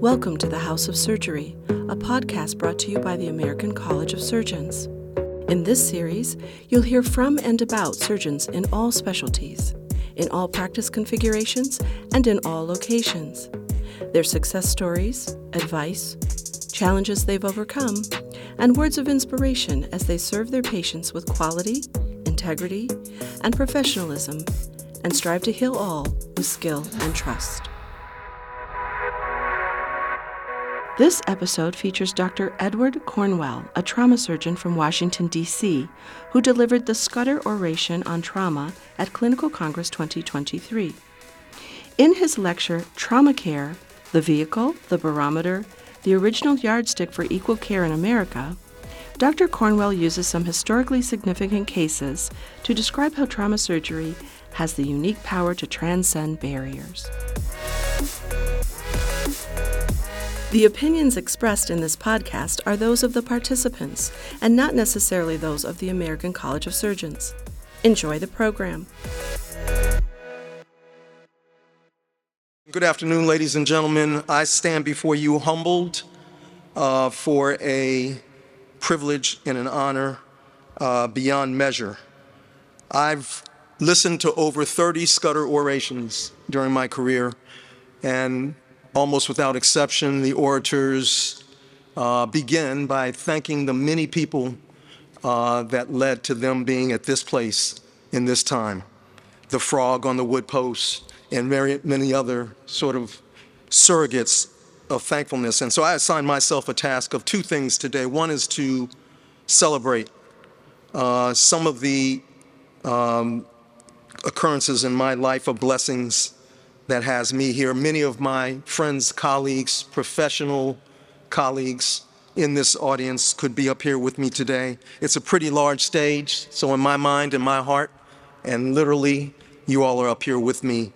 Welcome to the House of Surgery, a podcast brought to you by the American College of Surgeons. In this series, you'll hear from and about surgeons in all specialties, in all practice configurations, and in all locations. Their success stories, advice, challenges they've overcome, and words of inspiration as they serve their patients with quality, integrity, and professionalism, and strive to heal all with skill and trust. This episode features Dr. Edward Cornwell, a trauma surgeon from Washington, D.C., who delivered the Scudder Oration on Trauma at Clinical Congress 2023. In his lecture, Trauma Care, the Vehicle, the Barometer, the Original Yardstick for Equal Care in America, Dr. Cornwell uses some historically significant cases to describe how trauma surgery has the unique power to transcend barriers. The opinions expressed in this podcast are those of the participants and not necessarily those of the American College of Surgeons. Enjoy the program. Good afternoon, ladies and gentlemen. I stand before you humbled for a privilege and an honor beyond measure. I've listened to over 30 Scudder orations during my career, and almost without exception, the orators begin by thanking the many people that led to them being at this place in this time. The frog on the wood post and many other sort of surrogates of thankfulness. And so I assigned myself a task of two things today. One is to celebrate some of the occurrences in my life of blessings that has me here. Many of my friends, colleagues, professional colleagues in this audience could be up here with me today. It's a pretty large stage, so in my mind and my heart, and literally, you all are up here with me.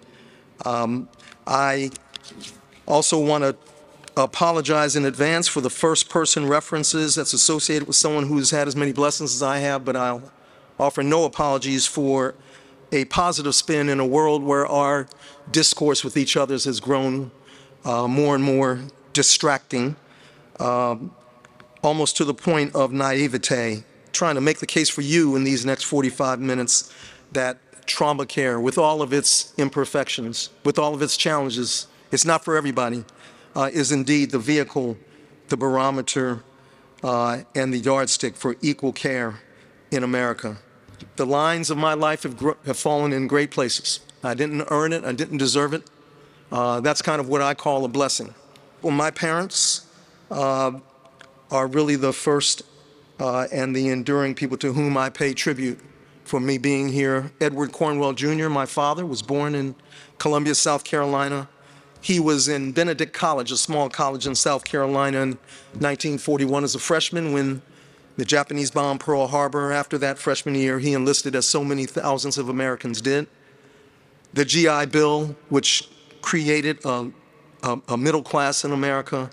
I also want to apologize in advance for the first person references that's associated with someone who's had as many blessings as I have, but I'll offer no apologies for a positive spin in a world where our discourse with each other has grown more and more distracting, almost to the point of naivete. Trying to make the case for you in these next 45 minutes that trauma care, with all of its imperfections, with all of its challenges, it's not for everybody, is indeed the vehicle, the barometer, and the yardstick for equal care in America. The lines of my life have fallen in great places. I didn't earn it. I didn't deserve it. That's kind of what I call a blessing. Well, my parents are really the first and the enduring people to whom I pay tribute for me being here. Edward Cornwell Jr., my father, was born in Columbia, South Carolina. He was in Benedict College, a small college in South Carolina, in 1941 as a freshman when the Japanese bombed Pearl Harbor. After that freshman year, he enlisted, as so many thousands of Americans did. The GI Bill, which created a middle class in America,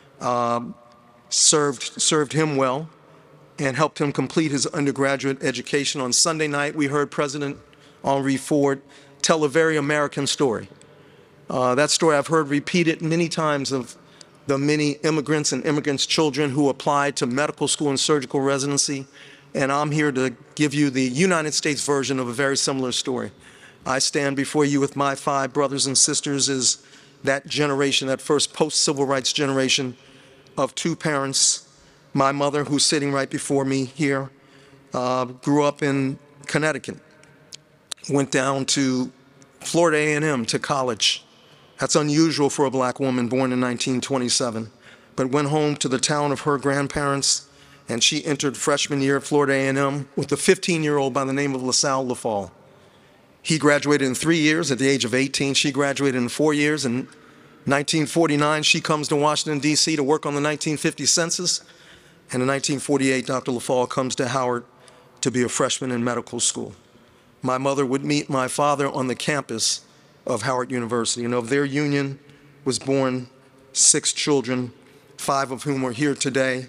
served him well and helped him complete his undergraduate education. On Sunday night, we heard President Henry Ford tell a very American story. That story I've heard repeated many times of the many immigrants and immigrants' children who applied to medical school and surgical residency. And I'm here to give you the United States version of a very similar story. I stand before you with my 5 brothers and sisters as that generation, that first post-civil rights generation of 2 parents. My mother, who's sitting right before me here, grew up in Connecticut, went down to Florida A&M to college. That's unusual for a black woman born in 1927, but went home to the town of her grandparents, and she entered freshman year at Florida A&M with a 15-year-old by the name of LaSalle Lafall. He graduated in 3 years at the age of 18. She graduated in 4 years. In 1949, she comes to Washington, D.C. to work on the 1950 census, and in 1948, Dr. Lafall comes to Howard to be a freshman in medical school. My mother would meet my father on the campus of Howard University, and of their union was born 6 children, 5 of whom are here today.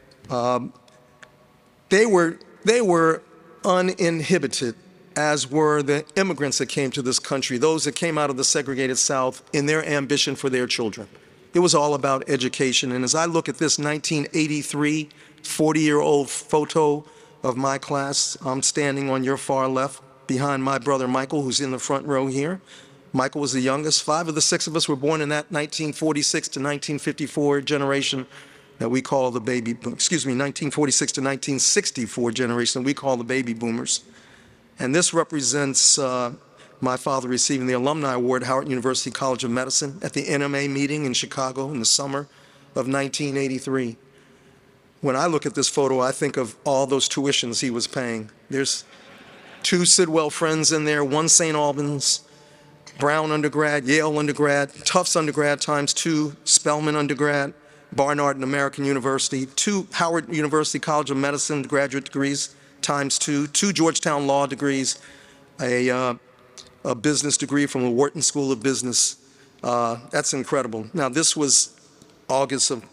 They were uninhibited, as were the immigrants that came to this country, those that came out of the segregated South, in their ambition for their children. it was all about education. And as I look at this 1983 40-year-old photo of my class, I'm standing on your far left behind my brother Michael, who's in the front row here. Michael was the youngest. 5 of the 6 of us were born in that 1946 to 1954 generation that we call the 1946 to 1964 generation that we call the baby boomers. And this represents my father receiving the Alumni Award at Howard University College of Medicine at the NMA meeting in Chicago in the summer of 1983. When I look at this photo, I think of all those tuitions he was paying. There's 2 Sidwell Friends in there, 1 St. Albans, Brown undergrad, Yale undergrad, Tufts undergrad times 2, Spelman undergrad, Barnard and American University, 2 Howard University College of Medicine graduate degrees times 2, 2 Georgetown law degrees, a business degree from the Wharton School of Business. That's incredible. Now, this was August of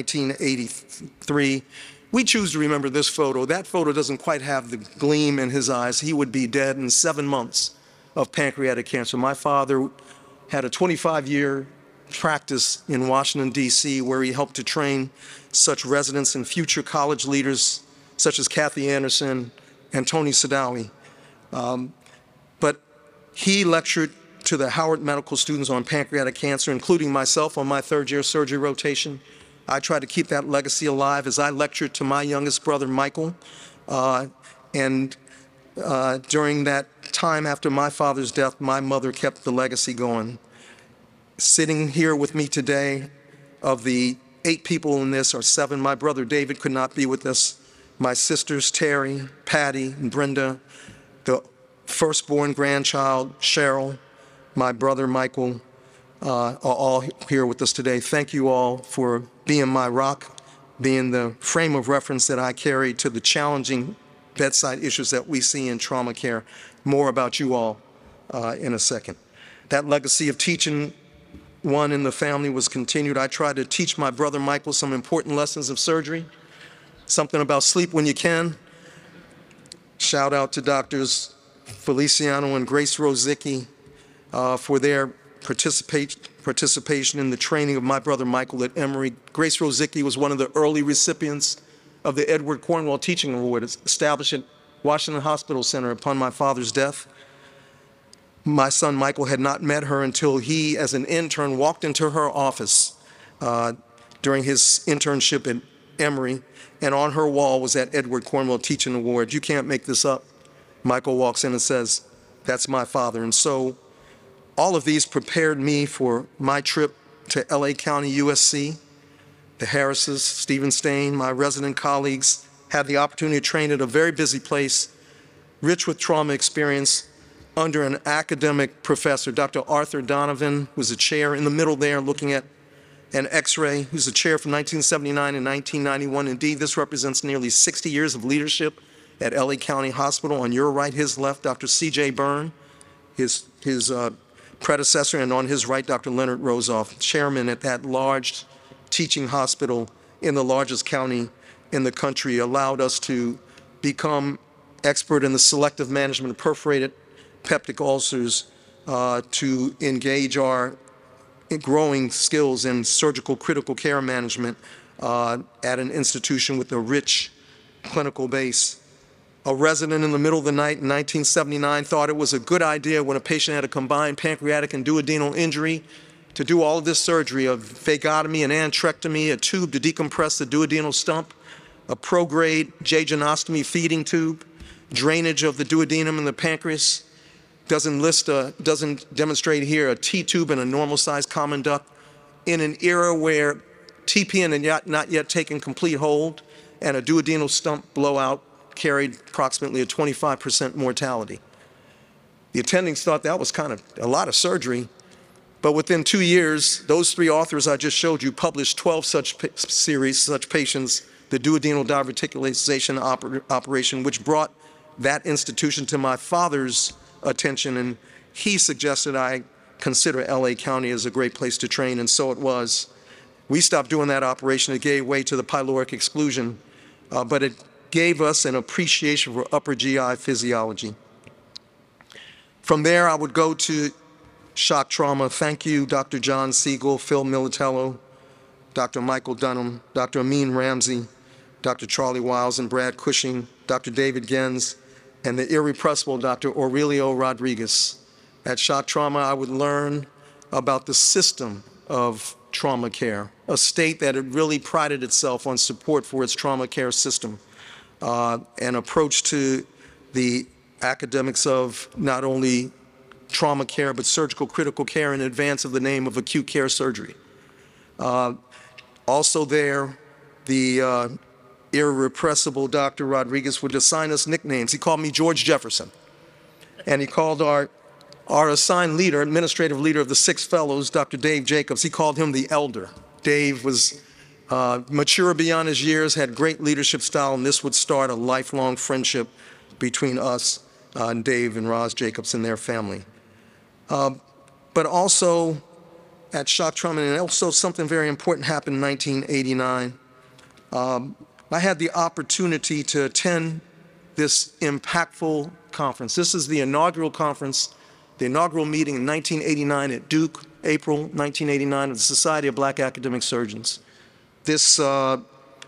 1983. We choose to remember this photo. That photo doesn't quite have the gleam in his eyes. He would be dead in 7 months of pancreatic cancer. My father had a 25-year practice in Washington, D.C., where he helped to train such residents and future college leaders such as Kathy Anderson and Tony Sadawi. But he lectured to the Howard medical students on pancreatic cancer, including myself on my 3rd-year surgery rotation. I tried to keep that legacy alive as I lectured to my youngest brother, Michael. During that time after my father's death, my mother kept the legacy going. Sitting here with me today, of the 8 people in this, or 7, my brother David could not be with us. My sisters, Terry, Patty, and Brenda, the firstborn grandchild, Cheryl, my brother Michael, are all here with us today. Thank you all for being my rock, being the frame of reference that I carry to the challenging bedside issues that we see in trauma care. More about you all in a second. That legacy of teaching one in the family was continued. I tried to teach my brother Michael some important lessons of surgery, something about sleep when you can. Shout out to Doctors Feliciano and Grace Rosicki for their participation in the training of my brother Michael at Emory. Grace Rosicki was one of the early recipients of the Edward Cornwell Teaching Award, established at Washington Hospital Center upon my father's death. My son Michael had not met her until he, as an intern, walked into her office during his internship at Emory, and on her wall was that Edward Cornwell Teaching Award. You can't make this up. Michael walks in and says, "That's my father." And so all of these prepared me for my trip to LA County USC. The Harrises, Stephen Stain, my resident colleagues, had the opportunity to train at a very busy place, rich with trauma experience, under an academic professor, Dr. Arthur Donovan, who's a chair in the middle there looking at an X-ray, who's a chair from 1979 and 1991. Indeed, this represents nearly 60 years of leadership at LA County Hospital. On your right, his left, Dr. C.J. Byrne, his predecessor, and on his right, Dr. Leonard Rosoff, chairman at that large teaching hospital in the largest county in the country, allowed us to become expert in the selective management of perforated peptic ulcers, to engage our growing skills in surgical critical care management at an institution with a rich clinical base. A resident in the middle of the night in 1979 thought it was a good idea when a patient had a combined pancreatic and duodenal injury to do all of this surgery of vagotomy and antrectomy, a tube to decompress the duodenal stump, a prograde jejunostomy feeding tube, drainage of the duodenum and the pancreas. Doesn't demonstrate here a T-tube and a normal-sized common duct in an era where TPN had not yet taken complete hold, and a duodenal stump blowout carried approximately a 25% mortality. The attendings thought that was kind of a lot of surgery, but within 2 years, those 3 authors I just showed you published 12 such patients, the duodenal diverticulation operation, which brought that institution to my father's attention, and he suggested I consider LA County as a great place to train, and so it was. We stopped doing that operation. It gave way to the pyloric exclusion, but it gave us an appreciation for upper GI physiology. From there, I would go to shock trauma. Thank you, Dr. John Siegel, Phil Militello, Dr. Michael Dunham, Dr. Amin Ramsey, Dr. Charlie Wiles and Brad Cushing, Dr. David Gens, and the irrepressible Dr. Aurelio Rodriguez. At Shock Trauma, I would learn about the system of trauma care, a state that had really prided itself on support for its trauma care system, an approach to the academics of not only trauma care, but surgical critical care in advance of the name of acute care surgery. Also there, the irrepressible Dr. Rodriguez would assign us nicknames. He called me George Jefferson, and he called our assigned leader, administrative leader of the 6 fellows, Dr. Dave Jacobs, he called him the elder. Dave was mature beyond his years, had great leadership style, and this would start a lifelong friendship between us and Dave and Roz Jacobs and their family. But also at Shock Trauma, and also something very important happened in 1989. I had the opportunity to attend this impactful conference. This is the inaugural conference, the inaugural meeting in 1989 at Duke, April 1989, of the Society of Black Academic Surgeons. This photo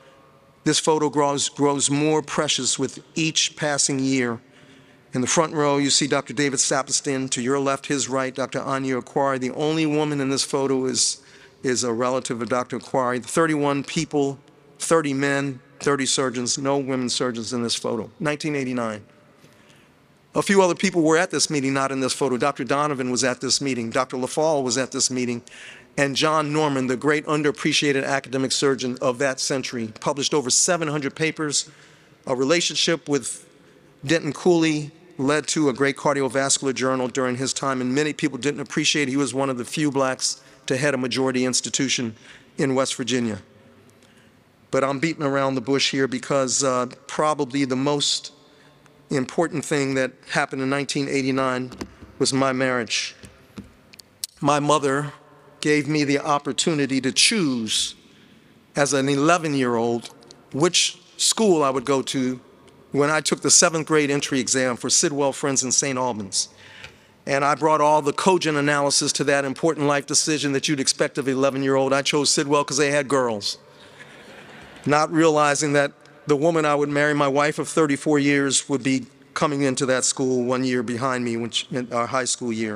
grows more precious with each passing year. In the front row, you see Dr. David Saperstein. To your left, his right, Dr. Anya Aquari. The only woman in this photo is a relative of Dr. Aquari. 31 people, 30 men, 30 surgeons, no women surgeons in this photo, 1989. A few other people were at this meeting, not in this photo. Dr. Donovan was at this meeting. Dr. LaFalle was at this meeting. And John Norman, the great underappreciated academic surgeon of that century, published over 700 papers. A relationship with Denton Cooley led to a great cardiovascular journal during his time, and many people didn't appreciate he was one of the few blacks to head a majority institution in West Virginia. But I'm beating around the bush here because probably the most important thing that happened in 1989 was my marriage. My mother gave me the opportunity to choose as an 11-year-old which school I would go to when I took the 7th grade entry exam for Sidwell Friends in St. Albans. And I brought all the cogent analysis to that important life decision that you'd expect of an 11-year-old. I chose Sidwell because they had girls, not realizing that the woman I would marry, my wife of 34 years, would be coming into that school 1 year behind me, in our high school year.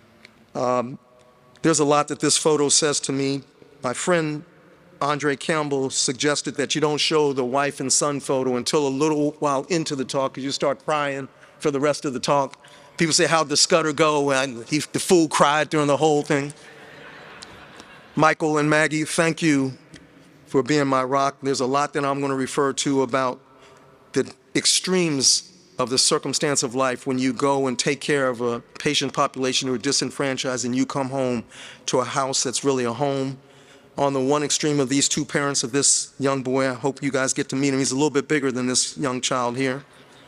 There's a lot that this photo says to me. My friend Andre Campbell suggested that you don't show the wife and son photo until a little while into the talk, because you start crying for the rest of the talk. People say, how'd the Scudder go? And the fool cried during the whole thing. Michael and Maggie, thank you for being my rock. There's a lot that I'm going to refer to about the extremes of the circumstance of life when you go and take care of a patient population who are disenfranchised and you come home to a house that's really a home. On the one extreme of these two parents of this young boy, I hope you guys get to meet him. He's a little bit bigger than this young child here.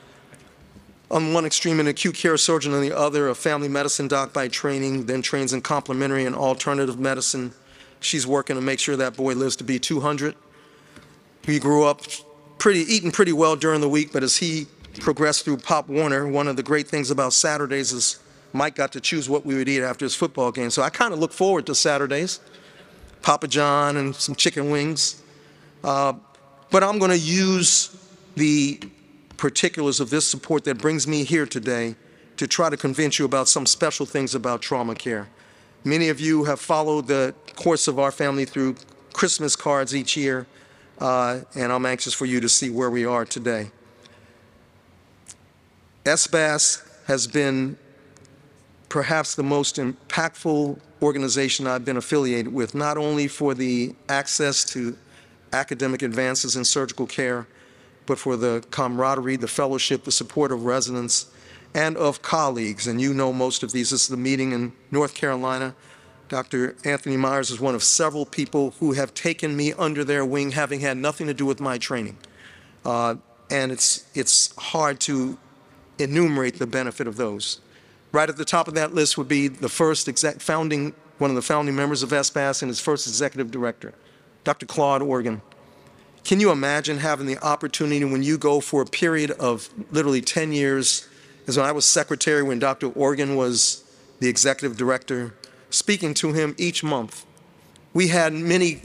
On one extreme, an acute care surgeon, on the other, a family medicine doc by training, then trains in complementary and alternative medicine. She's working to make sure that boy lives to be 200. He grew up eating pretty well during the week, but as he progressed through Pop Warner, one of the great things about Saturdays is Mike got to choose what we would eat after his football game. So I kind of look forward to Saturdays, Papa John and some chicken wings. But I'm going to use the particulars of this support that brings me here today to try to convince you about some special things about trauma care. Many of you have followed the course of our family through Christmas cards each year, and I'm anxious for you to see where we are today. SBAS has been perhaps the most impactful organization I've been affiliated with, not only for the access to academic advances in surgical care, but for the camaraderie, the fellowship, the support of residents and of colleagues. And you know most of these. This is the meeting in North Carolina. Dr. Anthony Myers is one of several people who have taken me under their wing, having had nothing to do with my training. And it's hard to enumerate the benefit of those. Right at the top of that list would be the first one of the founding members of SBAS and his first executive director, Dr. Claude Organ. Can you imagine having the opportunity when you go for a period of literally 10 years, as when I was secretary, when Dr. Organ was the executive director, speaking to him each month. We had many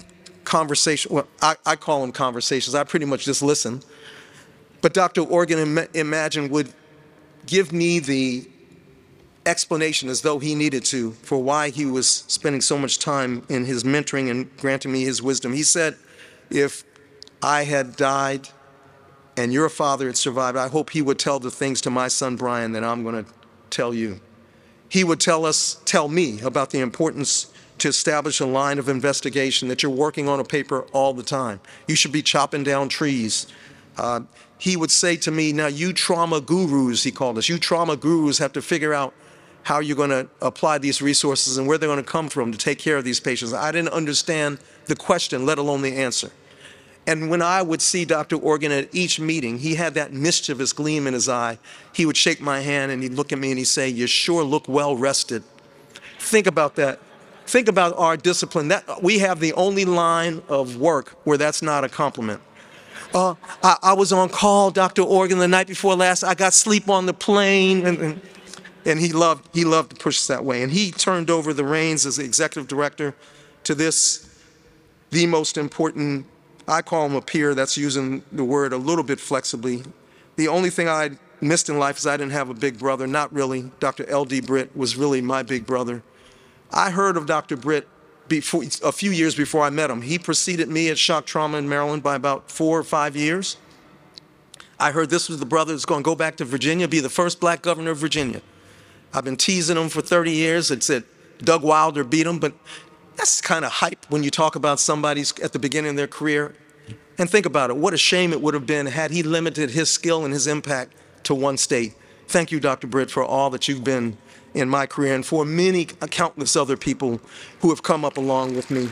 conversation. Well, I call them conversations. I pretty much just listen. But Dr. Organ, imagine, would give me the explanation as though he needed to for why he was spending so much time in his mentoring and granting me his wisdom. He said, if I had died and your father had survived, I hope he would tell the things to my son Brian that I'm going to tell you. He would tell me about the importance to establish a line of investigation, that you're working on a paper all the time. You should be chopping down trees. He would say to me, now you trauma gurus, he called us, you trauma gurus have to figure out how you're going to apply these resources and where they're going to come from to take care of these patients. I didn't understand the question, let alone the answer. And when I would see Dr. Organ at each meeting, he had that mischievous gleam in his eye. He would shake my hand and he'd look at me and he'd say, you sure look well rested. Think about that. Think about our discipline. That we have the only line of work where that's not a compliment. I was on call, Dr. Organ, the night before last. I got sleep on the plane. And he loved to push us that way. And he turned over the reins as the executive director to this, the most important, I call him a peer, that's using the word a little bit flexibly. The only thing I missed in life is I didn't have a big brother. Not really. Dr. L.D. Britt was really my big brother. I heard of Dr. Britt a few years before I met him. He preceded me at shock trauma in Maryland by about 4 or 5 years. I heard this was the brother who's going to go back to Virginia, be the first black governor of Virginia. I've been teasing him for 30 years. It said Doug Wilder beat him, but that's kind of hype when you talk about somebody's at the beginning of their career. And think about it. What a shame it would have been had he limited his skill and his impact to one state. Thank you, Dr. Britt, for all that you've been in my career and for many countless other people who have come up along with me.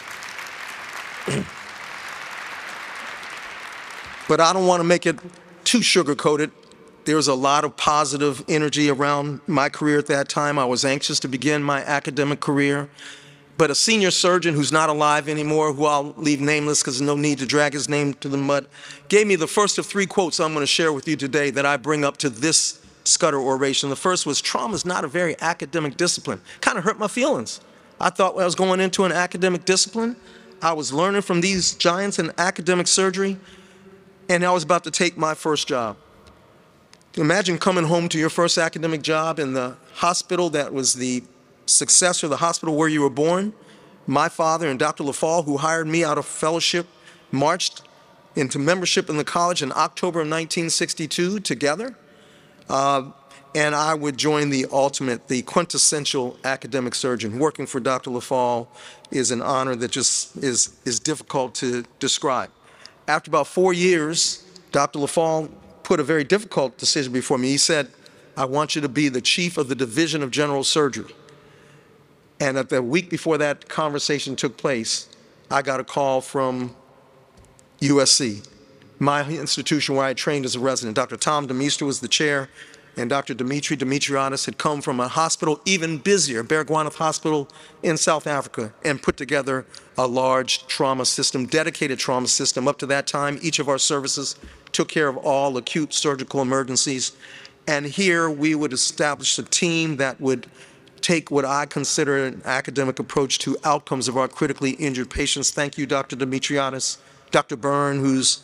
But I don't want to make it too sugar-coated. There was a lot of positive energy around my career at that time. I was anxious to begin my academic career. But a senior surgeon who's not alive anymore, who I'll leave nameless because there's no need to drag his name to the mud, gave me the first of 3 quotes I'm going to share with you today that I bring up to this Scudder oration. The first was, trauma is not a very academic discipline. Kind of hurt my feelings. I thought when I was going into an academic discipline, I was learning from these giants in academic surgery, and I was about to take my first job. Imagine coming home to your first academic job in the hospital that was the successor, the hospital where you were born. My father and Dr. LaFall, who hired me out of fellowship, marched into membership in the college in October of 1962 together. And I would join the ultimate, the quintessential academic surgeon. Working for Dr. LaFall is an honor that just is difficult to describe. After about 4 years, Dr. LaFall put a very difficult decision before me. He said, I want you to be the chief of the Division of General Surgery. And at the week before that conversation took place, I got a call from USC, my institution where I trained as a resident. Dr. Tom DeMeester was the chair, and Dr. Dimitri Dimitriadis had come from a hospital even busier, Baragwanath Hospital in South Africa, and put together a large trauma system, dedicated trauma system. Up to that time, each of our services took care of all acute surgical emergencies. And here we would establish a team that would take what I consider an academic approach to outcomes of our critically injured patients. Thank you, Dr. Dimitriadis. Dr. Byrne, who's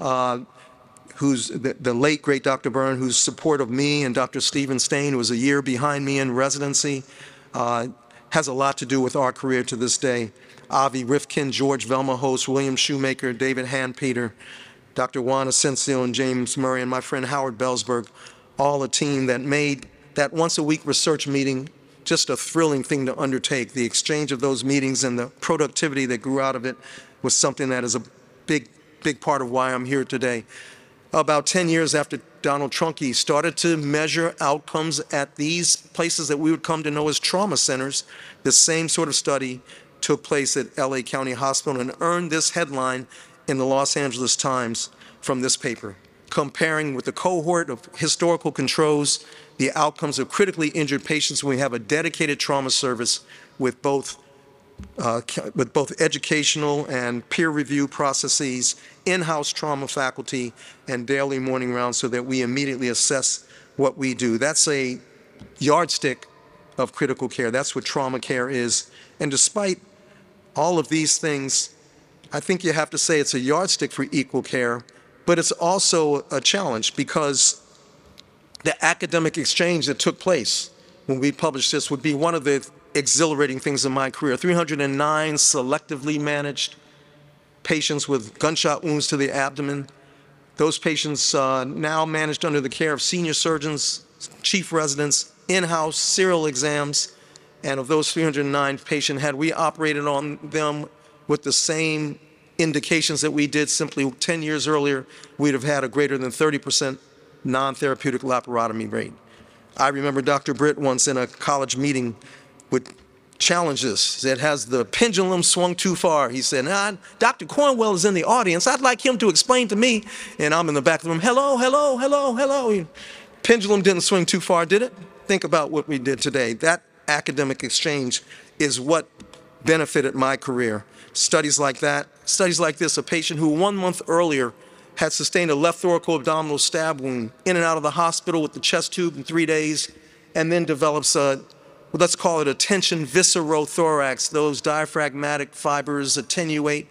the late, great Dr. Byrne, whose support of me, and Dr. Stephen Stain, who was a year behind me in residency, has a lot to do with our career to this day. Avi Rifkin, George Velma-Host, William Shoemaker, David Handpeter, Dr. Juan Asensio, and James Murray, and my friend Howard Bellsberg, all a team that made that once-a-week research meeting just a thrilling thing to undertake. The exchange of those meetings and the productivity that grew out of it was something that is a big part of why I'm here today. About 10 years after Donald Trunke started to measure outcomes at these places that we would come to know as trauma centers, the same sort of study took place at LA County Hospital and earned this headline in the Los Angeles Times from this paper, comparing with the cohort of historical controls the outcomes of critically injured patients when we have a dedicated trauma service with both educational and peer review processes, in-house trauma faculty, and daily morning rounds so that we immediately assess what we do. That's a yardstick of critical care. That's what trauma care is. And despite all of these things, I think you have to say it's a yardstick for equal care, but it's also a challenge because the academic exchange that took place when we published this would be one of the exhilarating things in my career. 309 selectively managed patients with gunshot wounds to the abdomen. Those patients now managed under the care of senior surgeons, chief residents, in-house serial exams. And of those 309 patients, had we operated on them with the same indications that we did simply 10 years earlier, we'd have had a greater than 30% non-therapeutic laparotomy rate. I remember Dr. Britt once in a college meeting would challenge this. That has the pendulum swung too far. He said, Dr. Cornwell is in the audience. I'd like him to explain to me. And I'm in the back of the room, hello, hello, hello, hello. Pendulum didn't swing too far, did it? Think about what we did today. That academic exchange is what benefited my career. Studies like that, studies like this, a patient who 1 month earlier had sustained a left thoracoabdominal stab wound, in and out of the hospital with the chest tube in 3 days, and then develops let's call it a tension viscerothorax. Those diaphragmatic fibers attenuate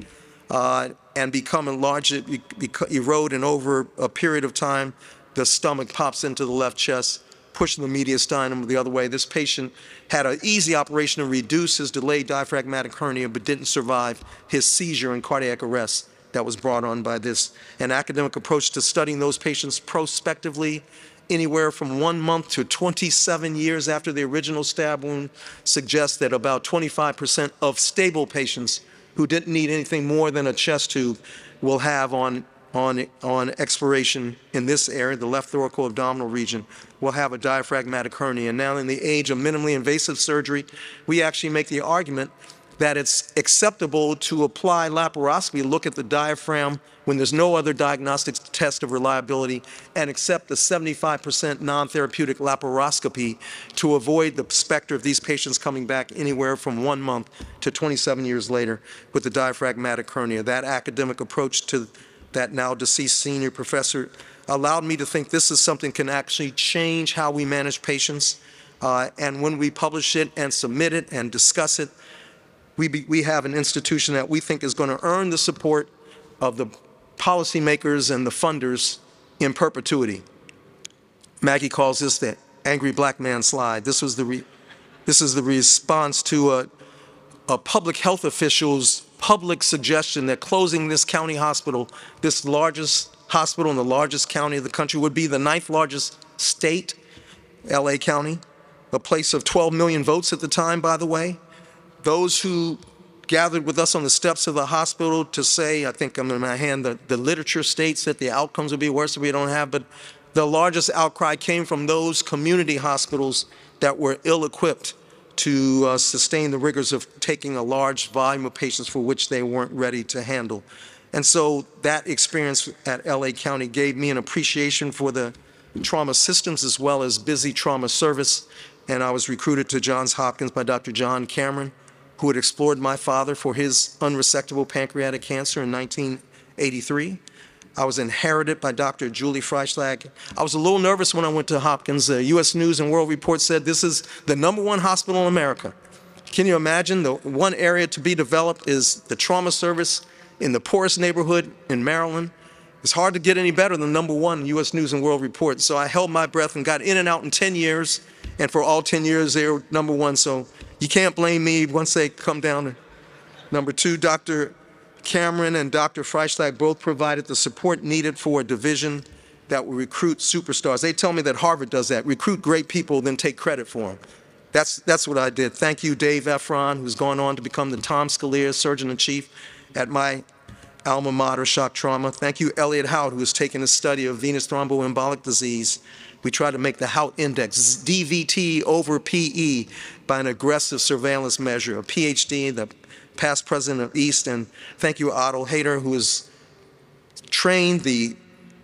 and become enlarged, erode, and over a period of time, the stomach pops into the left chest, pushing the mediastinum the other way. This patient had an easy operation to reduce his delayed diaphragmatic hernia, but didn't survive his seizure and cardiac arrest that was brought on by this. An academic approach to studying those patients prospectively, anywhere from 1 month to 27 years after the original stab wound, suggests that about 25% of stable patients who didn't need anything more than a chest tube will have on exploration in this area, the left thoracoabdominal region, will have a diaphragmatic hernia. And now in the age of minimally invasive surgery, we actually make the argument that it's acceptable to apply laparoscopy, look at the diaphragm when there's no other diagnostic test of reliability, and accept the 75% non-therapeutic laparoscopy to avoid the specter of these patients coming back anywhere from 1 month to 27 years later with the diaphragmatic hernia. That academic approach to that now deceased senior professor allowed me to think this is something can actually change how we manage patients. And when we publish it and submit it and discuss it, we have an institution that we think is going to earn the support of the policymakers and the funders in perpetuity. Maggie calls this the angry black man slide. This is the response to a public health official's public suggestion that closing this county hospital, this largest hospital in the largest county of the country, would be the 9th largest state, LA County, a place of 12 million votes at the time, by the way. Those who gathered with us on the steps of the hospital to say, I think I'm in my hand, the literature states that the outcomes would be worse if we don't have, but the largest outcry came from those community hospitals that were ill-equipped to sustain the rigors of taking a large volume of patients for which they weren't ready to handle. And so that experience at LA County gave me an appreciation for the trauma systems as well as busy trauma service. And I was recruited to Johns Hopkins by Dr. John Cameron, who had explored my father for his unresectable pancreatic cancer in 1983. I was inherited by Dr. Julie Freischlag. I was a little nervous when I went to Hopkins. The U.S. News and World Report said this is the #1 hospital in America. Can you imagine? The one area to be developed is the trauma service in the poorest neighborhood in Maryland. It's hard to get any better than #1 U.S. News and World Report. So I held my breath and got in and out in 10 years. And for all 10 years, they were #1. So you can't blame me once they come down to #2. Dr. Cameron and Dr. Freischlag both provided the support needed for a division that will recruit superstars. They tell me that Harvard does that, recruit great people, then take credit for them. That's what I did. Thank you, Dave Efron, who's gone on to become the Tom Scalia Surgeon-in-Chief at my alma mater, Shock Trauma. Thank you, Elliot Hout, who has taken a study of venous thromboembolic disease. We tried to make the Hout Index, DVT over PE, by an aggressive surveillance measure, a PhD, the past president of East. And thank you, Otto Hader, who has trained the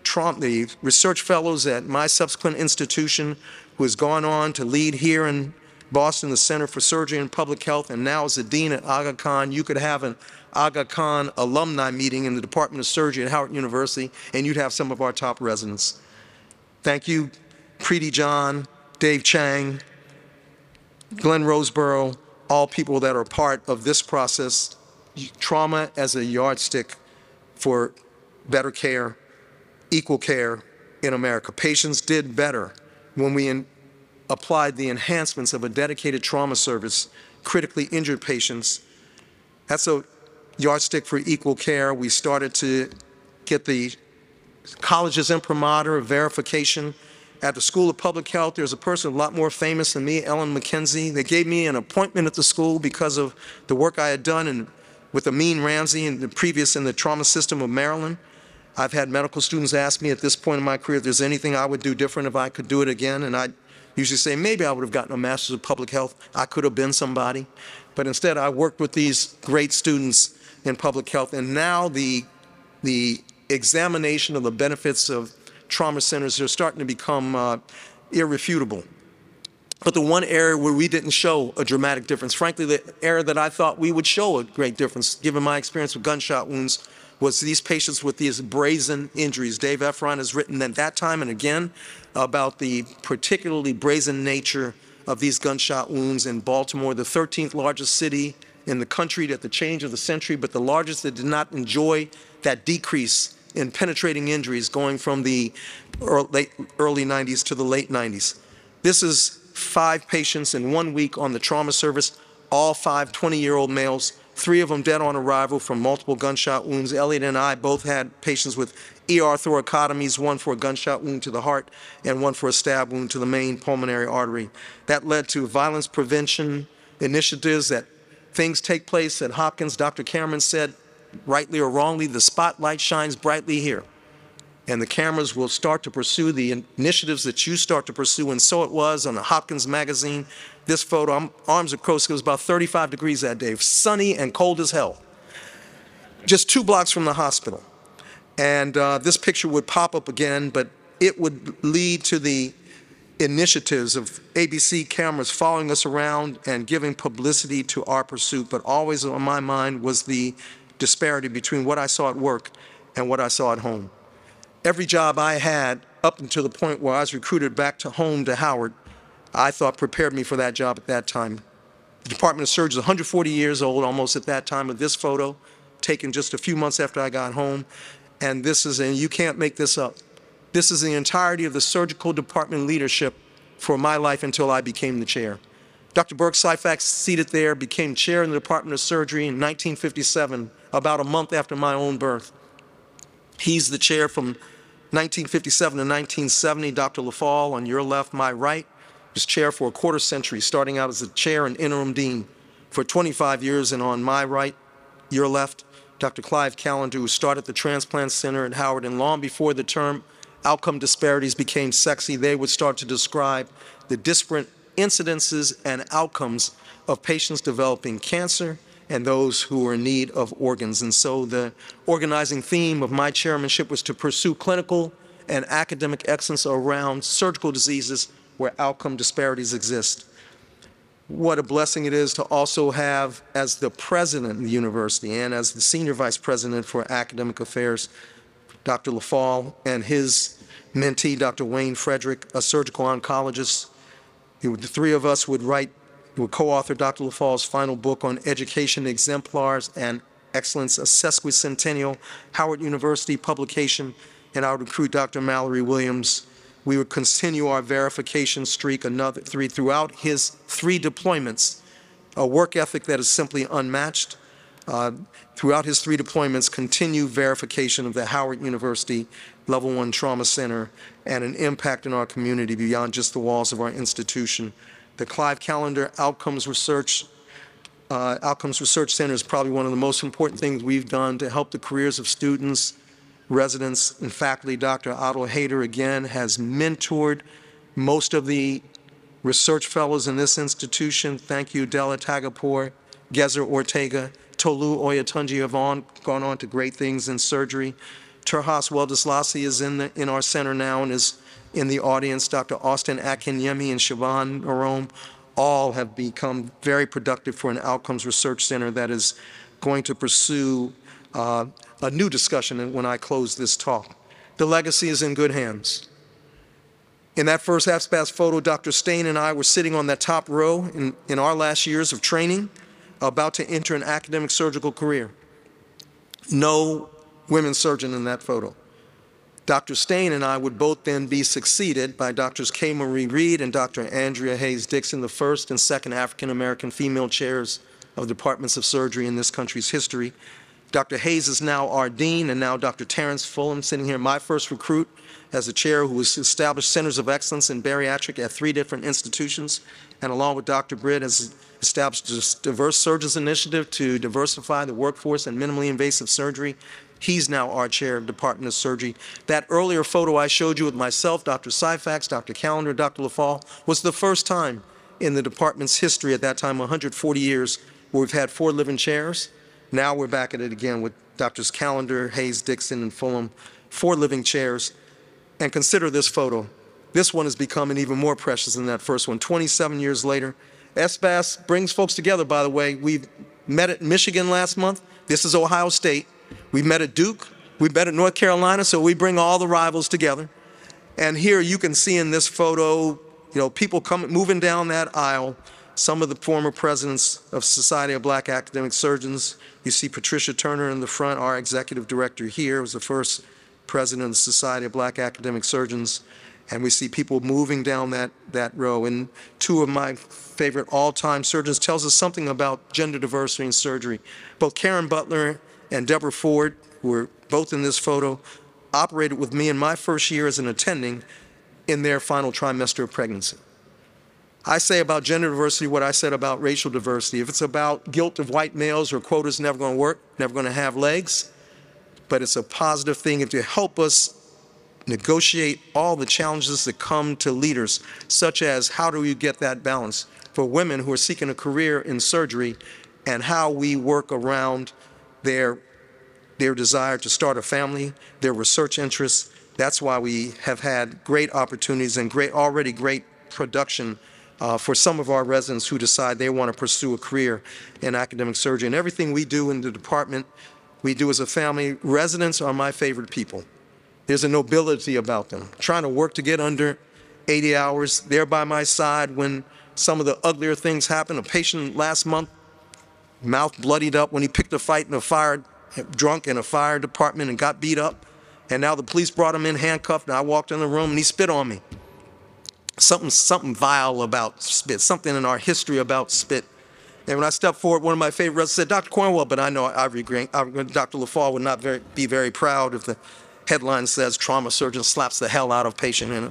research fellows at my subsequent institution, who has gone on to lead here in Boston, the Center for Surgery and Public Health, and now is the dean at Aga Khan. You could have an Aga Khan alumni meeting in the Department of Surgery at Howard University, and you'd have some of our top residents. Thank you, Preeti John, Dave Chang, Glenn Roseborough, all people that are part of this process trauma as a yardstick for better care, equal care in America. Patients did better when we applied the enhancements of a dedicated trauma service, critically injured patients. That's a yardstick for equal care. We started to get the college's imprimatur, verification. At the School of Public Health, there's a person a lot more famous than me, Ellen McKenzie. They gave me an appointment at the school because of the work I had done with Amin Ramsey in the trauma system of Maryland. I've had medical students ask me at this point in my career if there's anything I would do different if I could do it again, and I usually say maybe I would have gotten a master's of public health. I could have been somebody. But instead, I worked with these great students in public health, and now the examination of the benefits of trauma centers are starting to become irrefutable. But the one area where we didn't show a dramatic difference, frankly, the area that I thought we would show a great difference, given my experience with gunshot wounds, was these patients with these brazen injuries. Dave Efron has written at that time and again about the particularly brazen nature of these gunshot wounds in Baltimore, the 13th largest city in the country at the change of the century, but the largest that did not enjoy that decrease in penetrating injuries going from the early 90s to the late 90s. This is 5 patients in 1 week on the trauma service, all 5 20-year-old males, 3 of them dead on arrival from multiple gunshot wounds. Elliot and I both had patients with ER thoracotomies, one for a gunshot wound to the heart and one for a stab wound to the main pulmonary artery. That led to violence prevention initiatives, that things take place at Hopkins. Dr. Cameron said, rightly or wrongly, the spotlight shines brightly here. And the cameras will start to pursue the initiatives that you start to pursue, and so it was on the Hopkins magazine. This photo, arms across, it was about 35 degrees that day, sunny and cold as hell. Just 2 blocks from the hospital. And this picture would pop up again, but it would lead to the initiatives of ABC cameras following us around and giving publicity to our pursuit. But always on my mind was the disparity between what I saw at work and what I saw at home. Every job I had, up until the point where I was recruited back to home to Howard, I thought prepared me for that job at that time. The Department of Surgery is 140 years old almost at that time of this photo, taken just a few months after I got home. And this is, and you can't make this up, this is the entirety of the surgical department leadership for my life until I became the chair. Dr. Burke Syphax, seated there, became chair in the Department of Surgery in 1957, about a month after my own birth. He's the chair from 1957 to 1970. Dr. LaFall, on your left, my right, was chair for a quarter century, starting out as the chair and interim dean for 25 years. And on my right, your left, Dr. Clive Callender, who started the Transplant Center at Howard. And long before the term outcome disparities became sexy, they would start to describe the disparate incidences and outcomes of patients developing cancer and those who are in need of organs. And so the organizing theme of my chairmanship was to pursue clinical and academic excellence around surgical diseases where outcome disparities exist. What a blessing it is to also have, as the president of the university and as the senior vice president for academic affairs, Dr. LaFall and his mentee, Dr. Wayne Frederick, a surgical oncologist. The 3 of us would co-author Dr. LaFall's final book on education exemplars and excellence, a sesquicentennial Howard University publication, and I would recruit Dr. Mallory Williams. We would continue our verification streak, another 3, throughout his 3 deployments, a work ethic that is simply unmatched. Throughout his 3 deployments, continue verification of the Howard University Level 1 Trauma Center and an impact in our community beyond just the walls of our institution. The Clive Callender Outcomes Research Center is probably one of the most important things we've done to help the careers of students, residents, and faculty. Dr. Otto Hader, again, has mentored most of the research fellows in this institution. Thank you, Della Tagapour, Gezer Ortega, Tolu Oyetunji have gone on to great things in surgery. Turhas Weldeslasi is in our center now and is in the audience. Dr. Austin Akinyemi and Siobhan Narome all have become very productive for an outcomes research center that is going to pursue a new discussion when I close this talk. The legacy is in good hands. In that first half-past photo, Dr. Stain and I were sitting on that top row in our last years of training. about to enter an academic surgical career. No women surgeon in that photo. Dr. Stain and I would both then be succeeded by Drs. K. Marie Reed and Dr. Andrea Hayes Dixon, the first and second African-American female chairs of departments of surgery in this country's history. Dr. Hayes is now our dean, and now Dr. Terrence Fulham, sitting here, my first recruit as a chair who has established centers of excellence in bariatric at 3 different institutions, and along with Dr. Britt has established a diverse surgeons initiative to diversify the workforce in minimally invasive surgery. He's now our chair of Department of Surgery. That earlier photo I showed you with myself, Dr. Syphax, Dr. Callender, Dr. LaFall, was the first time in the department's history at that time, 140 years, where we've had 4 living chairs. Now we're back at it again with Drs. Callender, Hayes, Dixon, and Fulham, 4 living chairs. And consider this photo. This one is becoming even more precious than that first one. 27 years later, SBAS brings folks together, by the way. We met at Michigan last month. This is Ohio State. We met at Duke. We met at North Carolina, so we bring all the rivals together. And here you can see in this photo, people moving down that aisle, some of the former presidents of Society of Black Academic Surgeons. You see Patricia Turner in the front, our executive director here, was the first president of the Society of Black Academic Surgeons. And we see people moving down that row. And 2 of my favorite all-time surgeons tells us something about gender diversity in surgery. Both Karen Butler and Deborah Ford, who are both in this photo, operated with me in my first year as an attending in their final trimester of pregnancy. I say about gender diversity what I said about racial diversity. If it's about guilt of white males or quotas, never going to work, never going to have legs. But it's a positive thing to help us negotiate all the challenges that come to leaders, such as how do we get that balance for women who are seeking a career in surgery, and how we work around their desire to start a family, their research interests. That's why we have had great opportunities and already great production for some of our residents who decide they want to pursue a career in academic surgery. And everything we do in the department, we do as a family. Residents are my favorite people. There's a nobility about them. Trying to work to get under 80 hours. They're by my side when some of the uglier things happen. A patient last month, mouth bloodied up when he picked a fight in drunk in a fire department and got beat up. And now the police brought him in handcuffed, and I walked in the room and he spit on me. Something vile about spit, something in our history about spit. And when I stepped forward, one of my favorite residents said, Dr. Cornwell, but I know Dr. LaFall would not be very proud if the headline says trauma surgeon slaps the hell out of patient.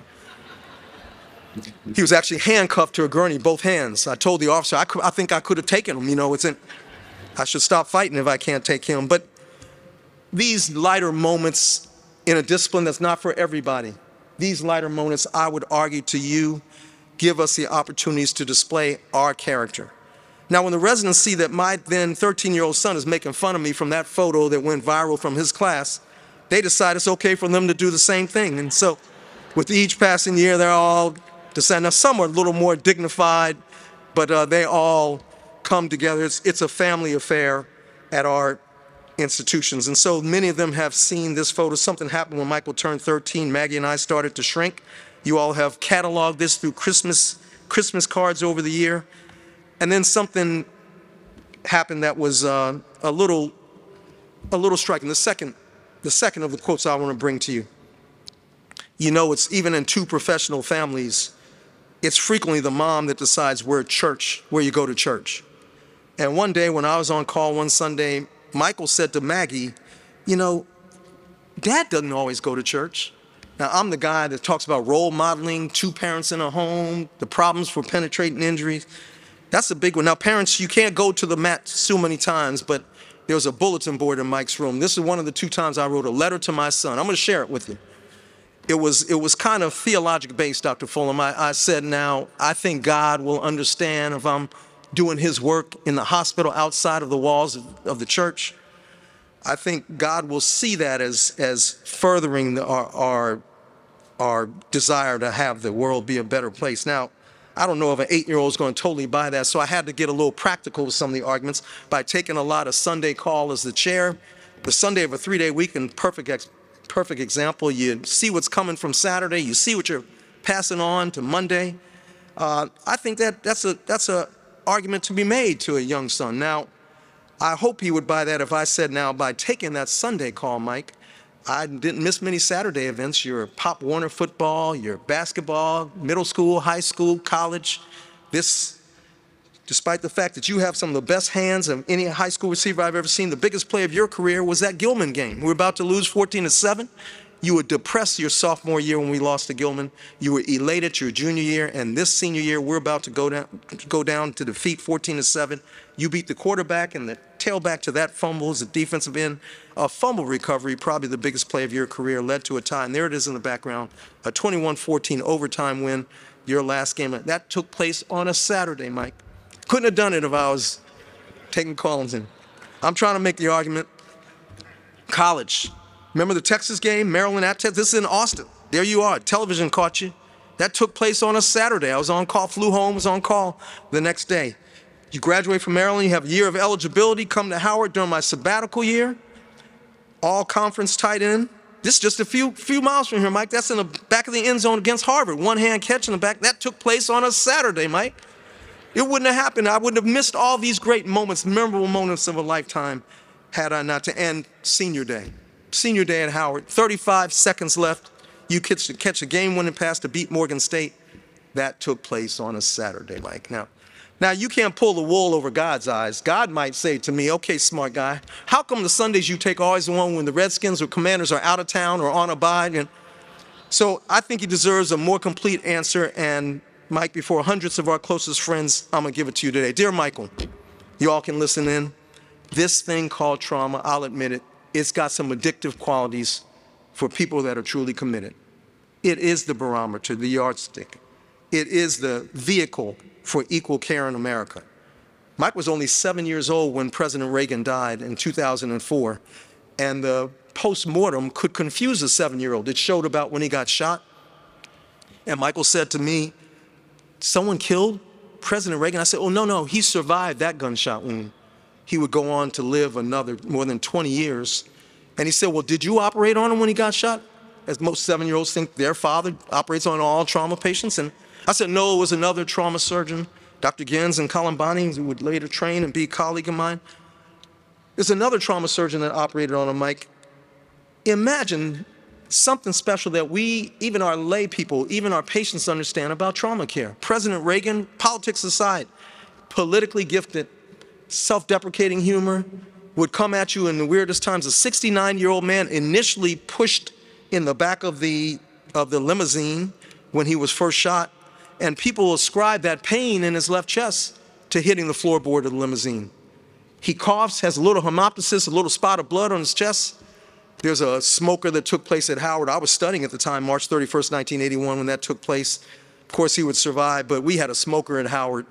He was actually handcuffed to a gurney, both hands. I told the officer, I think I could have taken him. I should stop fighting if I can't take him. But these lighter moments in a discipline that's not for everybody, these lighter moments, I would argue to you, give us the opportunities to display our character. Now, when the residents see that my then 13-year-old son is making fun of me from that photo that went viral from his class, they decide it's okay for them to do the same thing. And so with each passing year, they're all deciding. Now, some are a little more dignified, but they all come together. It's a family affair at our institutions. And so many of them have seen this photo. Something happened when Michael turned 13. Maggie and I started to shrink. You all have cataloged this through Christmas cards over the year. And then something happened that was a little striking. The second of the quotes I want to bring to you. It's even in 2 professional families, it's frequently the mom that decides where you go to church. And one day when I was on call one Sunday, Michael said to Maggie, Dad doesn't always go to church. Now, I'm the guy that talks about role modeling, 2 parents in a home, the problems for penetrating injuries. That's a big one. Now, parents, you can't go to the mat so many times, but there was a bulletin board in Mike's room. This is one of the 2 times I wrote a letter to my son. I'm going to share it with you. It was kind of theological based, Dr. Fulham. I said, now, I think God will understand if I'm doing his work in the hospital outside of the walls of the church. I think God will see that as furthering our desire to have the world be a better place. Now, I don't know if an 8-year-old is going to totally buy that, so I had to get a little practical with some of the arguments by taking a lot of Sunday call as the chair. The Sunday of a 3-day weekend, perfect example. You see what's coming from Saturday. You see what you're passing on to Monday. I think that's argument to be made to a young son. Now, I hope he would buy that if I said now, by taking that Sunday call, Mike, I didn't miss many Saturday events. Your Pop Warner football, your basketball, middle school, high school, college. This, despite the fact that you have some of the best hands of any high school receiver I've ever seen, the biggest play of your career was that Gilman game. We were about to lose 14-7. You were depressed your sophomore year when we lost to Gilman. You were elated your junior year, and this senior year, we're about to go down to defeat 14-7. You beat the quarterback, and the tailback to that fumble is a defensive end. A fumble recovery, probably the biggest play of your career, led to a tie. And there it is in the background, a 21-14 overtime win, your last game. That took place on a Saturday, Mike. Couldn't have done it if I was taking Collins in. I'm trying to make the argument. College. Remember the Texas game, Maryland at Texas? This is in Austin. There you are. Television caught you. That took place on a Saturday. I was on call, flew home, was on call the next day. You graduate from Maryland, you have a year of eligibility, come to Howard during my sabbatical year, all conference tight end. This is just a few miles from here, Mike. That's in the back of the end zone against Harvard. One-hand catch in the back. That took place on a Saturday, Mike. It wouldn't have happened. I wouldn't have missed all these great moments, memorable moments of a lifetime, had I not to end senior day. Senior day at Howard, 35 seconds left. You catch a game-winning pass to beat Morgan State. That took place on a Saturday, Mike. Now you can't pull the wool over God's eyes. God might say to me, okay, smart guy, how come the Sundays you take always the one when the Redskins or Commanders are out of town or on a bye? And so I think he deserves a more complete answer. And Mike, before hundreds of our closest friends, I'm going to give it to you today. Dear Michael, you all can listen in. This thing called trauma, I'll admit it, it's got some addictive qualities for people that are truly committed. It is the barometer, the yardstick. It is the vehicle for equal care in America. Mike was only 7 years old when President Reagan died in 2004, and the post-mortem could confuse a 7-year-old. It showed about when he got shot. And Michael said to me, someone killed President Reagan? I said, oh, no, he survived that gunshot wound. He would go on to live another more than 20 years. And he said, well, did you operate on him when he got shot? As most 7-year-olds think their father operates on all trauma patients. And I said, no, it was another trauma surgeon, Dr. Gens in Columbani, who would later train and be a colleague of mine. There's another trauma surgeon that operated on him, Mike. Imagine something special that we, even our lay people, even our patients understand about trauma care. President Reagan, politics aside, politically gifted, self-deprecating humor, would come at you in the weirdest times. A 69-year-old man initially pushed in the back of the limousine when he was first shot, and people ascribe that pain in his left chest to hitting the floorboard of the limousine. He coughs, has a little hemoptysis, a little spot of blood on his chest. There's a smoker that took place at Howard. I was studying at the time, March 31st, 1981, when that took place. Of course, he would survive, but we had a smoker at Howard.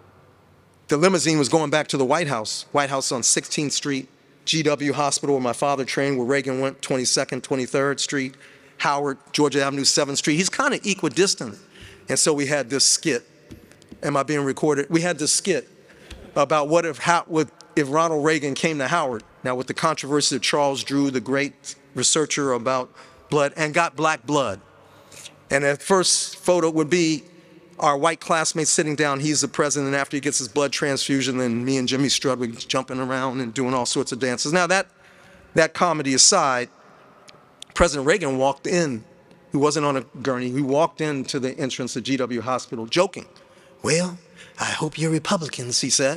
The limousine was going back to the White House on 16th Street, GW Hospital, where my father trained, where Reagan went, 22nd, 23rd Street, Howard, Georgia Avenue, 7th Street. He's kind of equidistant. And so we had this skit. Am I being recorded? We had this skit about what if Ronald Reagan came to Howard. Now, with the controversy of Charles Drew, the great researcher about blood, and got black blood. And the first photo would be our white classmates sitting down. He's the president. After he gets his blood transfusion, then me and Jimmy Strudwick jumping around and doing all sorts of dances. Now, that comedy aside, President Reagan walked in. He wasn't on a gurney. He walked into the entrance of GW Hospital joking. Well, I hope you're Republicans, he said.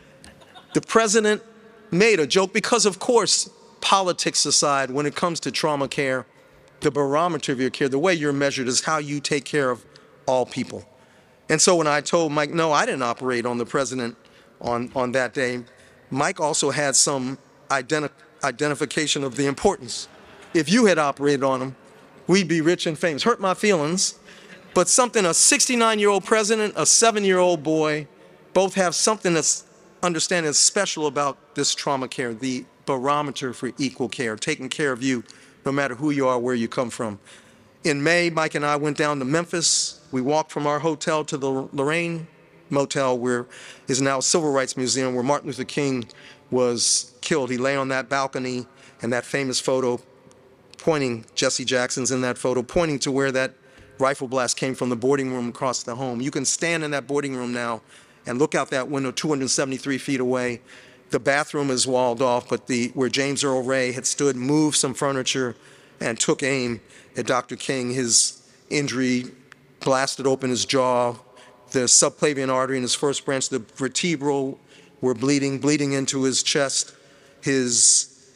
The president made a joke because, of course, politics aside, when it comes to trauma care, the barometer of your care, the way you're measured is how you take care of all people. And so when I told Mike, no, I didn't operate on the president on that day, Mike also had some identification of the importance. If you had operated on him, we'd be rich and famous. Hurt my feelings, but something, a 69-year-old president, a 7-year-old boy, both have something that's understanding special about this trauma care, the barometer for equal care, taking care of you no matter who you are, where you come from. In May, Mike and I went down to Memphis. We walked from our hotel to the Lorraine Motel, where is now a Civil Rights Museum, where Martin Luther King was killed. He lay on that balcony, and that famous photo pointing, Jesse Jackson's in that photo, pointing to where that rifle blast came from, the boarding room across the home. You can stand in that boarding room now and look out that window 273 feet away. The bathroom is walled off, but where James Earl Ray had stood, moved some furniture and took aim at Dr. King. His injury blasted open his jaw. The subclavian artery in his first branch, the vertebral, were bleeding into his chest. His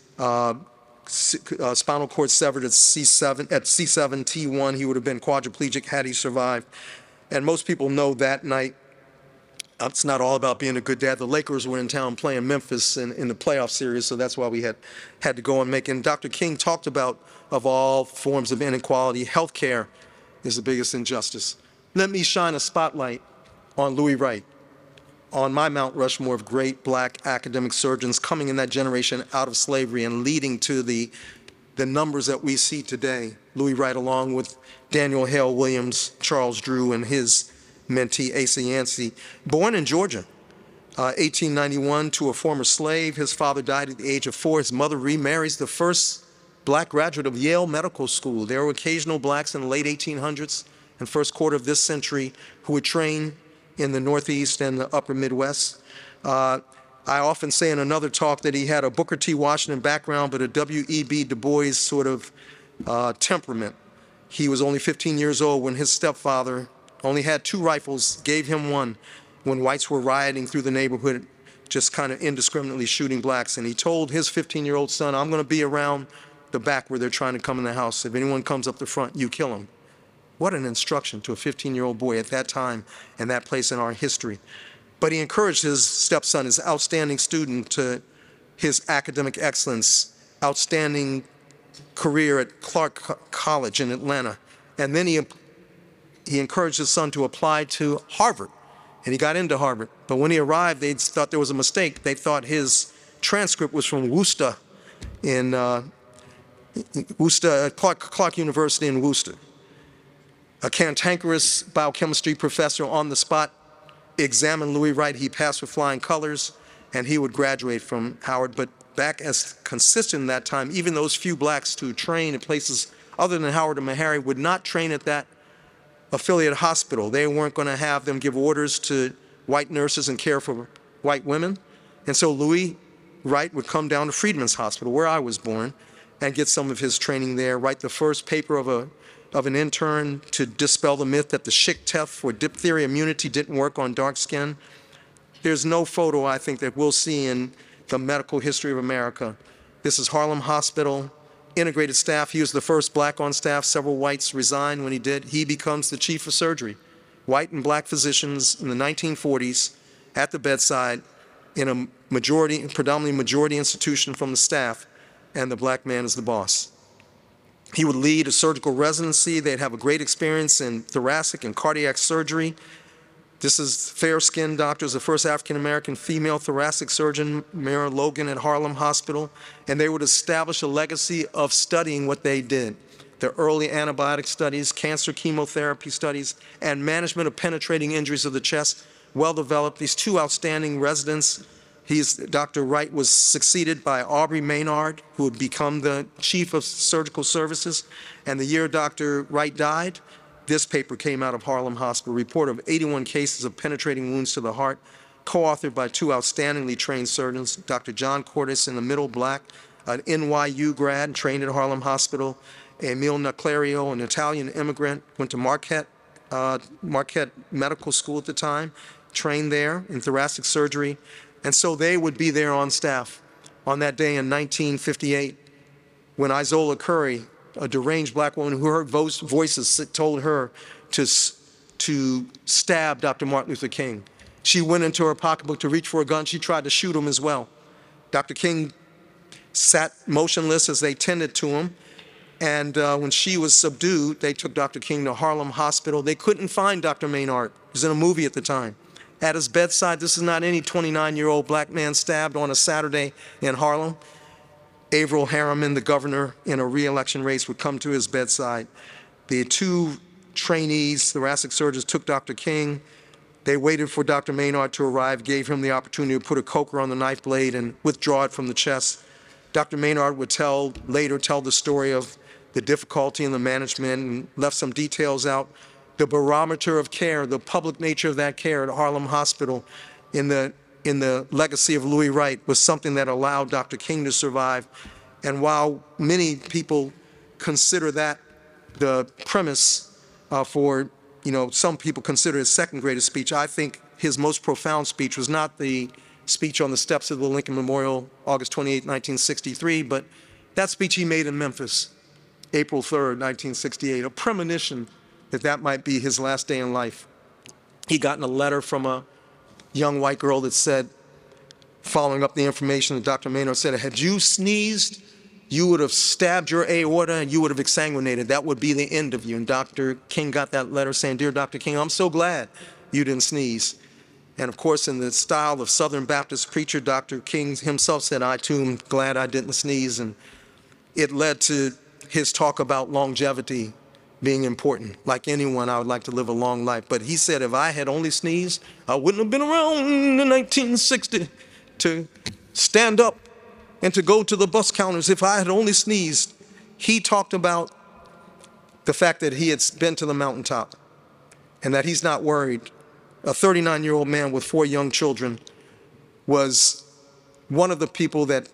spinal cord severed at C7, T1. He would have been quadriplegic had he survived. And most people know that night, it's not all about being a good dad. The Lakers were in town playing Memphis in the playoff series, so that's why we had to go and make it. And Dr. King talked about, of all forms of inequality, healthcare is the biggest injustice. Let me shine a spotlight on Louis Wright, on my Mount Rushmore of great black academic surgeons coming in that generation out of slavery and leading to the numbers that we see today. Louis Wright, along with Daniel Hale Williams, Charles Drew, and his mentee, Asa Yancey. Born in Georgia, 1891, to a former slave. His father died at the age of 4. His mother remarries the first black graduate of Yale Medical School. There were occasional blacks in the late 1800s and first quarter of this century who would train in the Northeast and the upper Midwest. I often say in another talk that he had a Booker T. Washington background, but a W.E.B. Du Bois sort of temperament. He was only 15 years old when his stepfather only had 2 rifles, gave him one when whites were rioting through the neighborhood, just kind of indiscriminately shooting blacks. And he told his 15-year-old son, I'm going to be around the back where they're trying to come in the house. If anyone comes up the front, you kill him. What an instruction to a 15-year-old boy at that time and that place in our history. But he encouraged his stepson, his outstanding student, to his academic excellence, outstanding career at Clark College in Atlanta. And then he encouraged his son to apply to Harvard, and he got into Harvard. But when he arrived, they thought there was a mistake. They thought his transcript was from Worcester, Clark University in Worcester. A cantankerous biochemistry professor on the spot examined Louis Wright. He passed with flying colors, and he would graduate from Howard. But back as consistent in that time, even those few blacks who trained in places other than Howard and Meharry would not train at that affiliate hospital. They weren't going to have them give orders to white nurses and care for white women. And so Louis Wright would come down to Freedman's Hospital, where I was born, and get some of his training there, write the first paper of an intern to dispel the myth that the Schick test for diphtheria immunity didn't work on dark skin. There's no photo, I think, that we'll see in the medical history of America. This is Harlem Hospital, integrated staff. He was the first black on staff. Several whites resigned when he did. He becomes the chief of surgery. White and black physicians in the 1940s at the bedside in a predominantly majority institution from the staff, and the black man is the boss. He would lead a surgical residency. They'd have a great experience in thoracic and cardiac surgery. This is fair-skinned doctors, the first African-American female thoracic surgeon, Mara Logan at Harlem Hospital, and they would establish a legacy of studying what they did. The early antibiotic studies, cancer chemotherapy studies, and management of penetrating injuries of the chest, well developed. These 2 outstanding residents. Dr. Wright was succeeded by Aubrey Maynard, who would become the chief of surgical services. And the year Dr. Wright died, this paper came out of Harlem Hospital, a report of 81 cases of penetrating wounds to the heart, co-authored by 2 outstandingly trained surgeons, Dr. John Cordes in the middle, black, an NYU grad, trained at Harlem Hospital, Emil Naclerio, an Italian immigrant, went to Marquette Medical School at the time, trained there in thoracic surgery. And so they would be there on staff on that day in 1958 when Isola Curry, a deranged black woman who heard voices, told her to stab Dr. Martin Luther King. She went into her pocketbook to reach for a gun. She tried to shoot him as well. Dr. King sat motionless as they tended to him. And when she was subdued, they took Dr. King to Harlem Hospital. They couldn't find Dr. Maynard. He was in a movie at the time. At his bedside, this is not any 29-year-old black man stabbed on a Saturday in Harlem. Averell Harriman, the governor in a re-election race, would come to his bedside. The 2 trainees, thoracic surgeons, took Dr. King. They waited for Dr. Maynard to arrive, gave him the opportunity to put a coker on the knife blade and withdraw it from the chest. Dr. Maynard would later tell the story of the difficulty in the management and left some details out. the barometer of care, the public nature of that care at Harlem Hospital in the legacy of Louis Wright was something that allowed Dr. King to survive. And while many people consider that the premise for, some people consider his second greatest speech, I think his most profound speech was not the speech on the steps of the Lincoln Memorial, August 28, 1963, but that speech he made in Memphis, April 3rd, 1968, a premonition that might be his last day in life. He gotten a letter from a young white girl that said, following up the information that Dr. Maynard said, had you sneezed, you would have stabbed your aorta and you would have exsanguinated. That would be the end of you. And Dr. King got that letter saying, "Dear Dr. King, I'm so glad you didn't sneeze." And of course, in the style of Southern Baptist preacher, Dr. King himself said, "I too am glad I didn't sneeze." And it led to his talk about longevity being important. Like anyone, I would like to live a long life. But he said, if I had only sneezed, I wouldn't have been around in 1960 to stand up and to go to the bus counters. If I had only sneezed. He talked about the fact that he had been to the mountaintop and that he's not worried. A 39-year-old man with 4 young children was one of the people that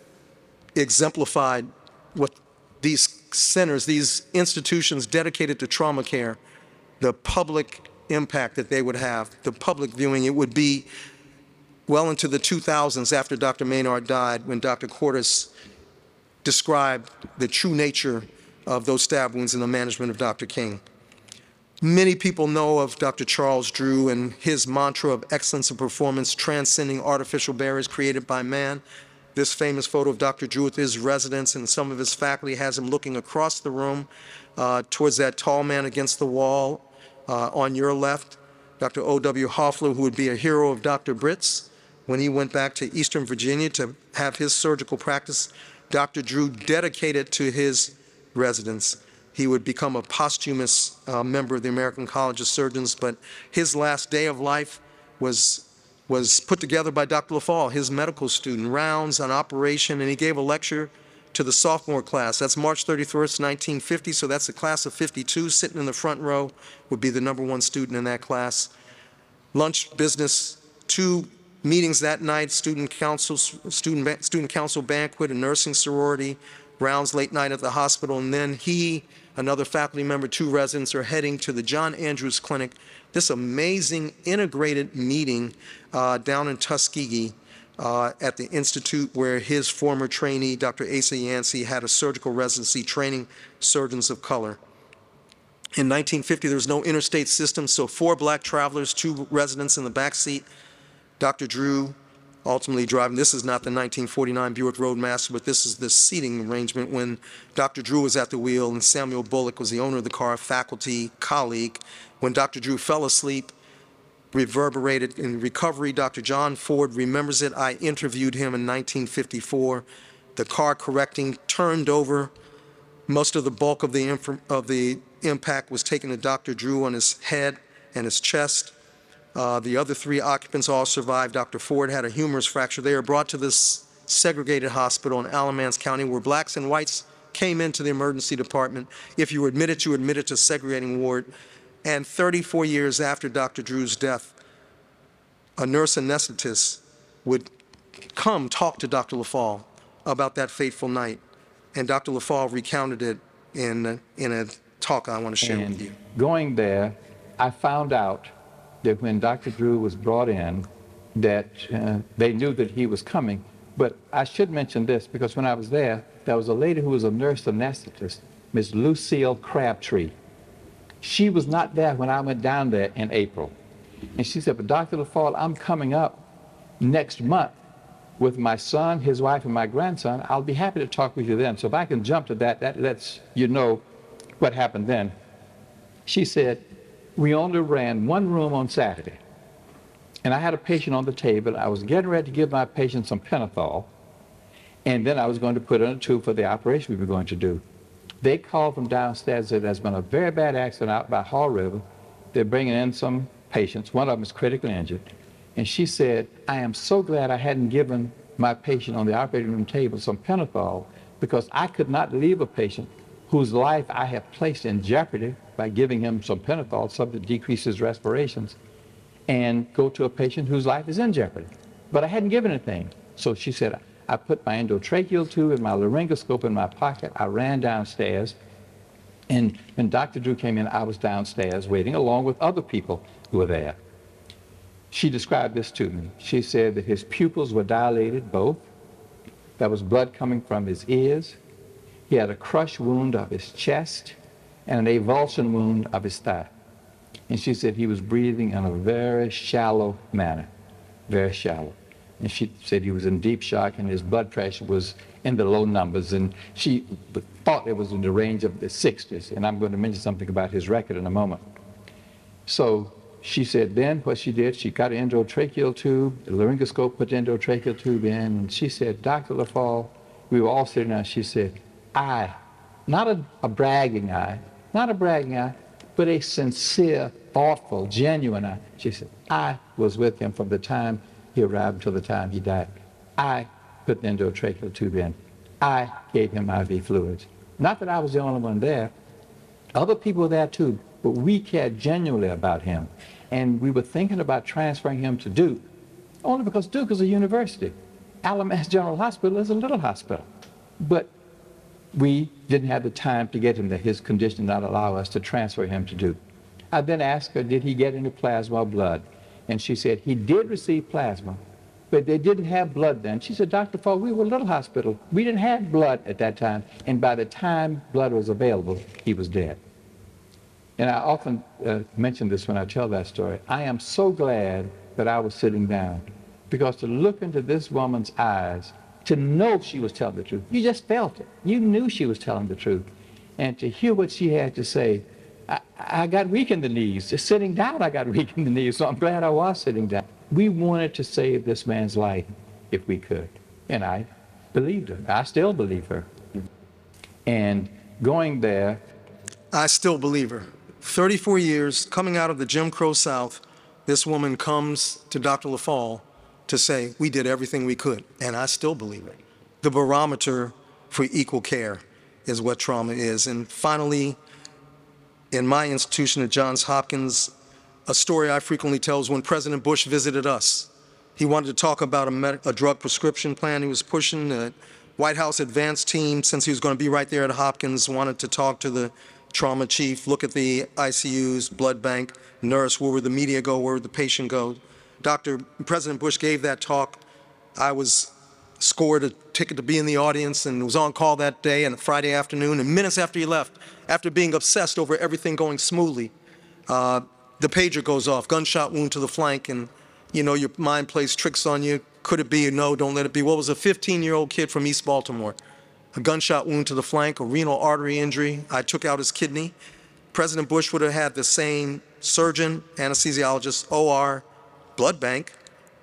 exemplified what these centers, these institutions dedicated to trauma care, the public impact that they would have, the public viewing. It would be well into the 2000s after Dr. Maynard died when Dr. Cordes described the true nature of those stab wounds in the management of Dr. King. Many people know of Dr. Charles Drew and his mantra of excellence of performance, transcending artificial barriers created by man. This famous photo of Dr. Drew with his residents and some of his faculty has him looking across the room towards that tall man against the wall on your left, Dr. O.W. Hoffler, who would be a hero of Dr. Britz when he went back to Eastern Virginia to have his surgical practice. Dr. Drew dedicated to his residents. He would become a posthumous member of the American College of Surgeons, but his last day of life was put together by Dr. LaFall, his medical student, rounds on operation, and he gave a lecture to the sophomore class. That's March 31st, 1950, so that's the class of 52. Sitting in the front row would be the #1 student in that class. Lunch, business, 2 meetings that night, student council banquet, a nursing sorority, rounds late night at the hospital, and then he, another faculty member, 2 residents are heading to the John Andrews Clinic. This amazing integrated meeting down in Tuskegee at the institute where his former trainee, Dr. Asa Yancey, had a surgical residency training surgeons of color. In 1950, there was no interstate system, so 4 black travelers, 2 residents in the back seat. Dr. Drew ultimately driving. This is not the 1949 Buick Roadmaster, but this is the seating arrangement when Dr. Drew was at the wheel and Samuel Bullock was the owner of the car, faculty, colleague. When Dr. Drew fell asleep, reverberated in recovery, Dr. John Ford remembers it. I interviewed him in 1954. The car correcting turned over. Most of the bulk of the impact was taken to Dr. Drew on his head and his chest. The other 3 occupants all survived. Dr. Ford had a humerus fracture. They were brought to this segregated hospital in Alamance County where blacks and whites came into the emergency department. If you were admitted, you were admitted to a segregating ward. And 34 years after Dr. Drew's death, a nurse anesthetist would come talk to Dr. LaFall about that fateful night. And Dr. LaFall recounted it in a talk I want to share with you. Going there, I found out that when Dr. Drew was brought in, that they knew that he was coming. But I should mention this, because when I was there was a lady who was a nurse anesthetist, Miss Lucille Crabtree. She was not there when I went down there in April. And she said, but Dr. LaFall, I'm coming up next month with my son, his wife, and my grandson. I'll be happy to talk with you then. So if I can jump to that lets you know what happened then. She said, we only ran 1 room on Saturday. And I had a patient on the table. I was getting ready to give my patient some Pentothal. And then I was going to put in a tube for the operation we were going to do. They called from downstairs that there's been a very bad accident out by Haw River. They're bringing in some patients. One of them is critically injured. And she said, I am so glad I hadn't given my patient on the operating room table some Pentothal, because I could not leave a patient whose life I have placed in jeopardy by giving him some Pentothal, something that decreases respirations, and go to a patient whose life is in jeopardy. But I hadn't given anything. So she said, I put my endotracheal tube and my laryngoscope in my pocket. I ran downstairs. And when Dr. Drew came in, I was downstairs waiting along with other people who were there. She described this to me. She said that his pupils were dilated, both. There was blood coming from his ears. He had a crush wound of his chest and an avulsion wound of his thigh. And she said he was breathing in a very shallow manner, very shallow. And she said he was in deep shock and his blood pressure was in the low numbers. And she thought it was in the range of the 60s. And I'm going to mention something about his record in a moment. So she said then what she did, she got an endotracheal tube, the laryngoscope, put the endotracheal tube in. And she said, Dr. LaFall, we were all sitting down. She said, not a bragging eye, but a sincere, thoughtful, genuine eye. She said, I was with him from the time he arrived until the time he died. I put the endotracheal tube in. I gave him IV fluids. Not that I was the only one there. Other people were there too, but we cared genuinely about him. And we were thinking about transferring him to Duke, only because Duke is a university. Alamance General Hospital is a little hospital. But we didn't have the time to get him there. His condition did not allow us to transfer him to Duke. I then asked her, did he get any plasma or blood? And she said, he did receive plasma, but they didn't have blood then. She said, Dr. Fall, we were a little hospital. We didn't have blood at that time. And by the time blood was available, he was dead. And I often mention this when I tell that story. I am so glad that I was sitting down, because to look into this woman's eyes, to know she was telling the truth, you just felt it. You knew she was telling the truth. And to hear what she had to say, I got weak in the knees. Just sitting down, I got weak in the knees. So I'm glad I was sitting down. We wanted to save this man's life if we could. And I believed her. I still believe her. And going there. I still believe her. 34 years, coming out of the Jim Crow South, this woman comes to Dr. LaFall to say, we did everything we could. And I still believe it. The barometer for equal care is what trauma is. And finally, in my institution at Johns Hopkins, a story I frequently tell is when President Bush visited us. He wanted to talk about a drug prescription plan he was pushing. The White House advance team, since he was going to be right there at Hopkins, wanted to talk to the trauma chief, look at the ICUs, blood bank, nurse, where would the media go, where would the patient go. President Bush gave that talk. I was scored a ticket to be in the audience and was on call that day and Friday afternoon. And minutes after he left, after being obsessed over everything going smoothly, the pager goes off, gunshot wound to the flank, and your mind plays tricks on you. Could it be? No, don't let it be. What was a 15-year-old kid from East Baltimore? A gunshot wound to the flank, a renal artery injury. I took out his kidney. President Bush would have had the same surgeon, anesthesiologist, OR, blood bank,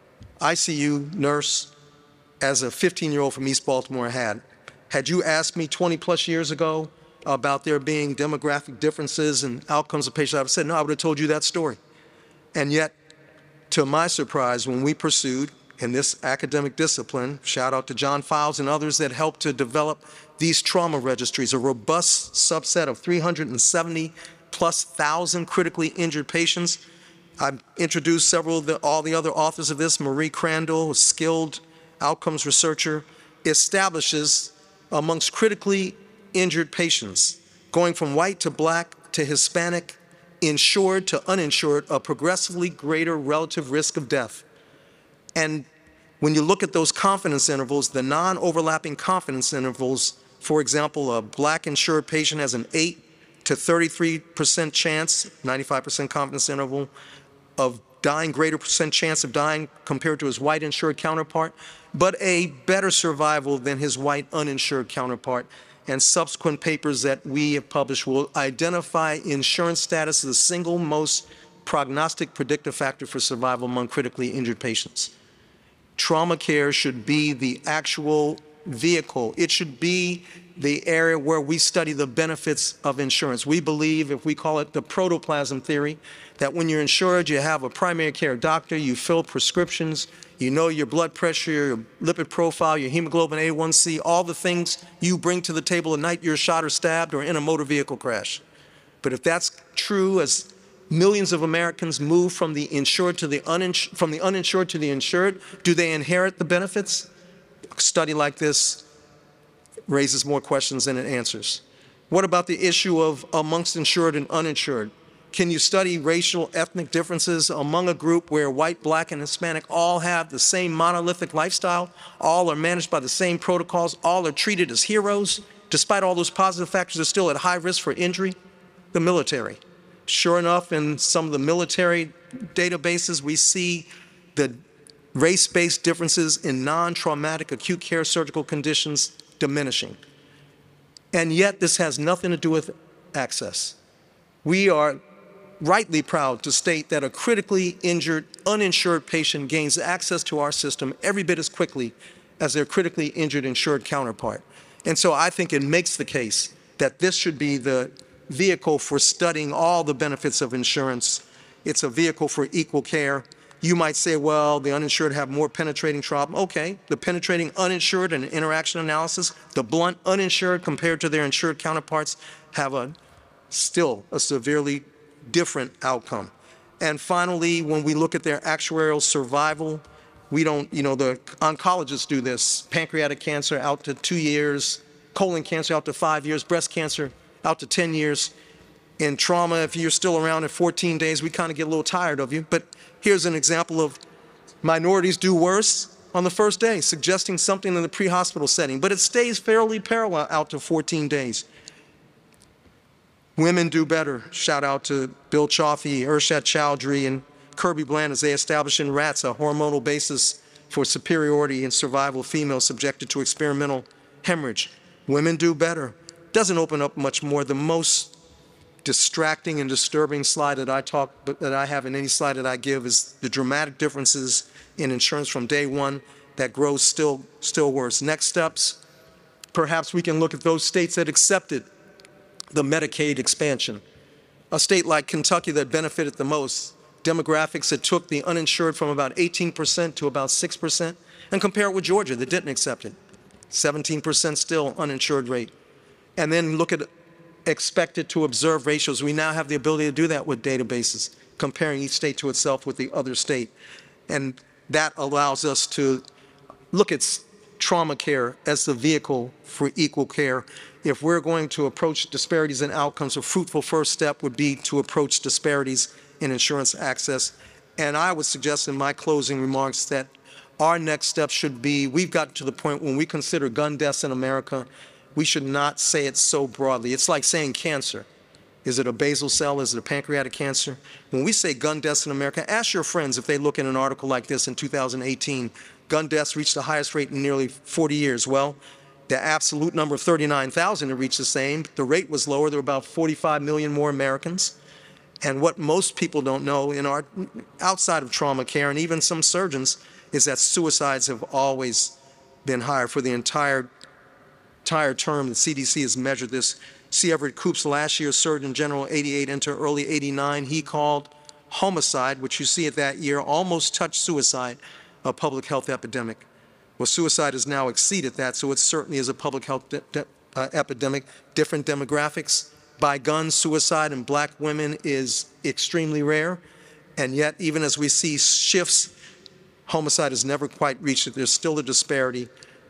ICU, nurse, as a 15-year-old from East Baltimore had. Had you asked me 20 plus years ago about there being demographic differences and outcomes of patients, I would have said, no, I would have told you that story. And yet, to my surprise, when we pursued in this academic discipline, shout out to John Files and others that helped to develop these trauma registries, a robust subset of 370 plus thousand critically injured patients. I've introduced all the other authors of this. Marie Crandall, a skilled outcomes researcher, establishes amongst critically injured patients, going from white to black to Hispanic, insured to uninsured, a progressively greater relative risk of death. And when you look at those confidence intervals, the non-overlapping confidence intervals, for example, a black insured patient has an 8 to 33% chance, 95% confidence interval, of dying, greater percent chance of dying compared to his white insured counterpart, but a better survival than his white uninsured counterpart. And subsequent papers that we have published will identify insurance status as the single most prognostic predictive factor for survival among critically injured patients. Trauma care should be the actual vehicle. It should be the area where we study the benefits of insurance. We believe, if we call it the protoplasm theory, that when you're insured, you have a primary care doctor, you fill prescriptions, you know your blood pressure, your lipid profile, your hemoglobin A1C, all the things you bring to the table at night you're shot or stabbed or in a motor vehicle crash. But if that's true, as millions of Americans move from the insured to the from the uninsured to the insured, do they inherit the benefits? A study like this raises more questions than it answers. What about the issue of amongst insured and uninsured? Can you study racial, ethnic differences among a group where white, black, and Hispanic all have the same monolithic lifestyle, all are managed by the same protocols, all are treated as heroes? Despite all those positive factors, they're still at high risk for injury? The military. Sure enough, in some of the military databases, we see the race-based differences in non-traumatic acute care surgical conditions diminishing. And yet, this has nothing to do with access. We are rightly proud to state that a critically injured, uninsured patient gains access to our system every bit as quickly as their critically injured insured counterpart. And so I think it makes the case that this should be the vehicle for studying all the benefits of insurance. It's a vehicle for equal care. You might say, well, the uninsured have more penetrating trauma. Okay, the penetrating uninsured and interaction analysis, the blunt uninsured compared to their insured counterparts have still a severely different outcome. And finally, when we look at their actuarial survival, we don't, the oncologists do this. Pancreatic cancer out to 2 years, colon cancer out to 5 years, breast cancer out to 10 years. In trauma, if you're still around in 14 days, we kind of get a little tired of you. But here's an example of minorities do worse on the first day, suggesting something in the pre-hospital setting. But it stays fairly parallel out to 14 days. Women do better. Shout out to Bill Chaffee, Ershad Chowdhury, and Kirby Bland as they established in rats a hormonal basis for superiority in survival of females subjected to experimental hemorrhage. Women do better. Doesn't open up much more. The most distracting and disturbing slide that I have in any slide that I give is the dramatic differences in insurance from day one that grows still worse. Next steps, perhaps we can look at those states that accepted the Medicaid expansion. A state like Kentucky that benefited the most, demographics that took the uninsured from about 18% to about 6%, and compare it with Georgia that didn't accept it. 17% still uninsured rate. And then look at expected to observe ratios. We now have the ability to do that with databases, comparing each state to itself with the other state. And that allows us to look at trauma care as the vehicle for equal care. If we're going to approach disparities in outcomes, a fruitful first step would be to approach disparities in insurance access. And I would suggest in my closing remarks that our next step should be, we've gotten to the point when we consider gun deaths in America, we should not say it so broadly. It's like saying cancer. Is it a basal cell? Is it a pancreatic cancer? When we say gun deaths in America, ask your friends if they look at an article like this in 2018, gun deaths reached the highest rate in nearly 40 years. Well, the absolute number of 39,000 had reached the same. The rate was lower. There were about 45 million more Americans. And what most people don't know outside of trauma care, and even some surgeons, is that suicides have always been higher for the entire term. The CDC has measured this. C. Everett Koop's last year, Surgeon General, 88 into early 89, he called homicide, which you see at that year, almost touched suicide, a public health epidemic. Well, suicide has now exceeded that, so it certainly is a public health epidemic. Different demographics. By gun, suicide in black women is extremely rare, and yet even as we see shifts, homicide has never quite reached it. There's still a disparity.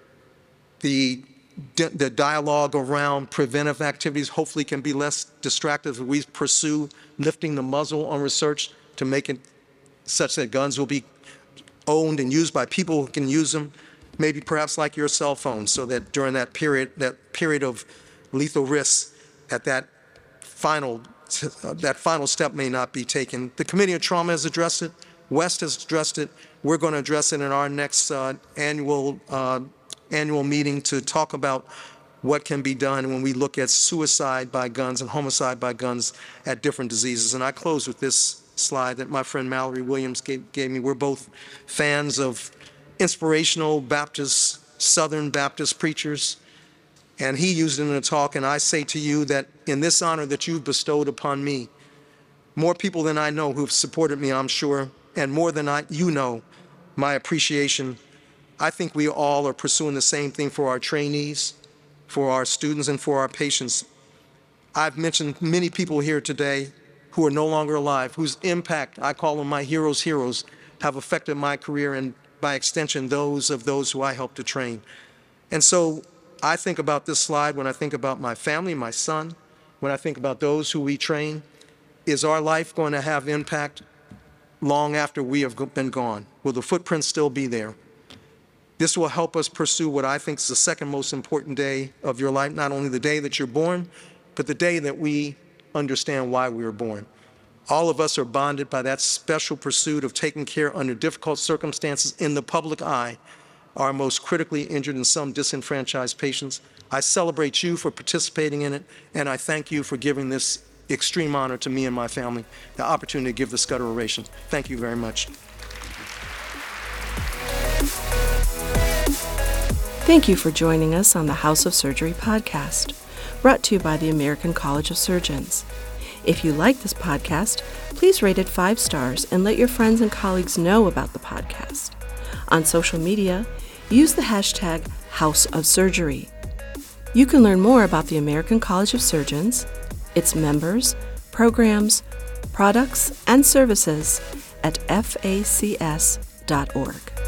The dialogue around preventive activities hopefully can be less distractive as we pursue lifting the muzzle on research to make it such that guns will be owned and used by people who can use them, maybe perhaps like your cell phone, so that during that period of lethal risks, that final step may not be taken. The Committee on Trauma has addressed it. West has addressed it. We're going to address it in our next annual meeting to talk about what can be done when we look at suicide by guns and homicide by guns at different diseases. And I close with this slide that my friend Mallory Williams gave me. We're both fans of inspirational Baptist, Southern Baptist preachers. And he used it in a talk, and I say to you that in this honor that you've bestowed upon me, more people than I know who've supported me, I'm sure, and more than you know, my appreciation. I think we all are pursuing the same thing for our trainees, for our students, and for our patients. I've mentioned many people here today who are no longer alive, whose impact, I call them my heroes' heroes, have affected my career and by extension those of those who I helped to train. And so I think about this slide when I think about my family, my son, when I think about those who we train. Is our life going to have impact long after we have been gone? Will the footprints still be there? This will help us pursue what I think is the second most important day of your life, not only the day that you're born, but the day that we understand why we were born. All of us are bonded by that special pursuit of taking care under difficult circumstances in the public eye, our most critically injured and some disenfranchised patients. I celebrate you for participating in it, and I thank you for giving this extreme honor to me and my family, the opportunity to give the Scudder Oration. Thank you very much. Thank you for joining us on the House of Surgery podcast, brought to you by the American College of Surgeons. If you like this podcast, please rate it 5 stars and let your friends and colleagues know about the podcast. On social media, use the hashtag House of Surgery. You can learn more about the American College of Surgeons, its members, programs, products, and services at facs.org.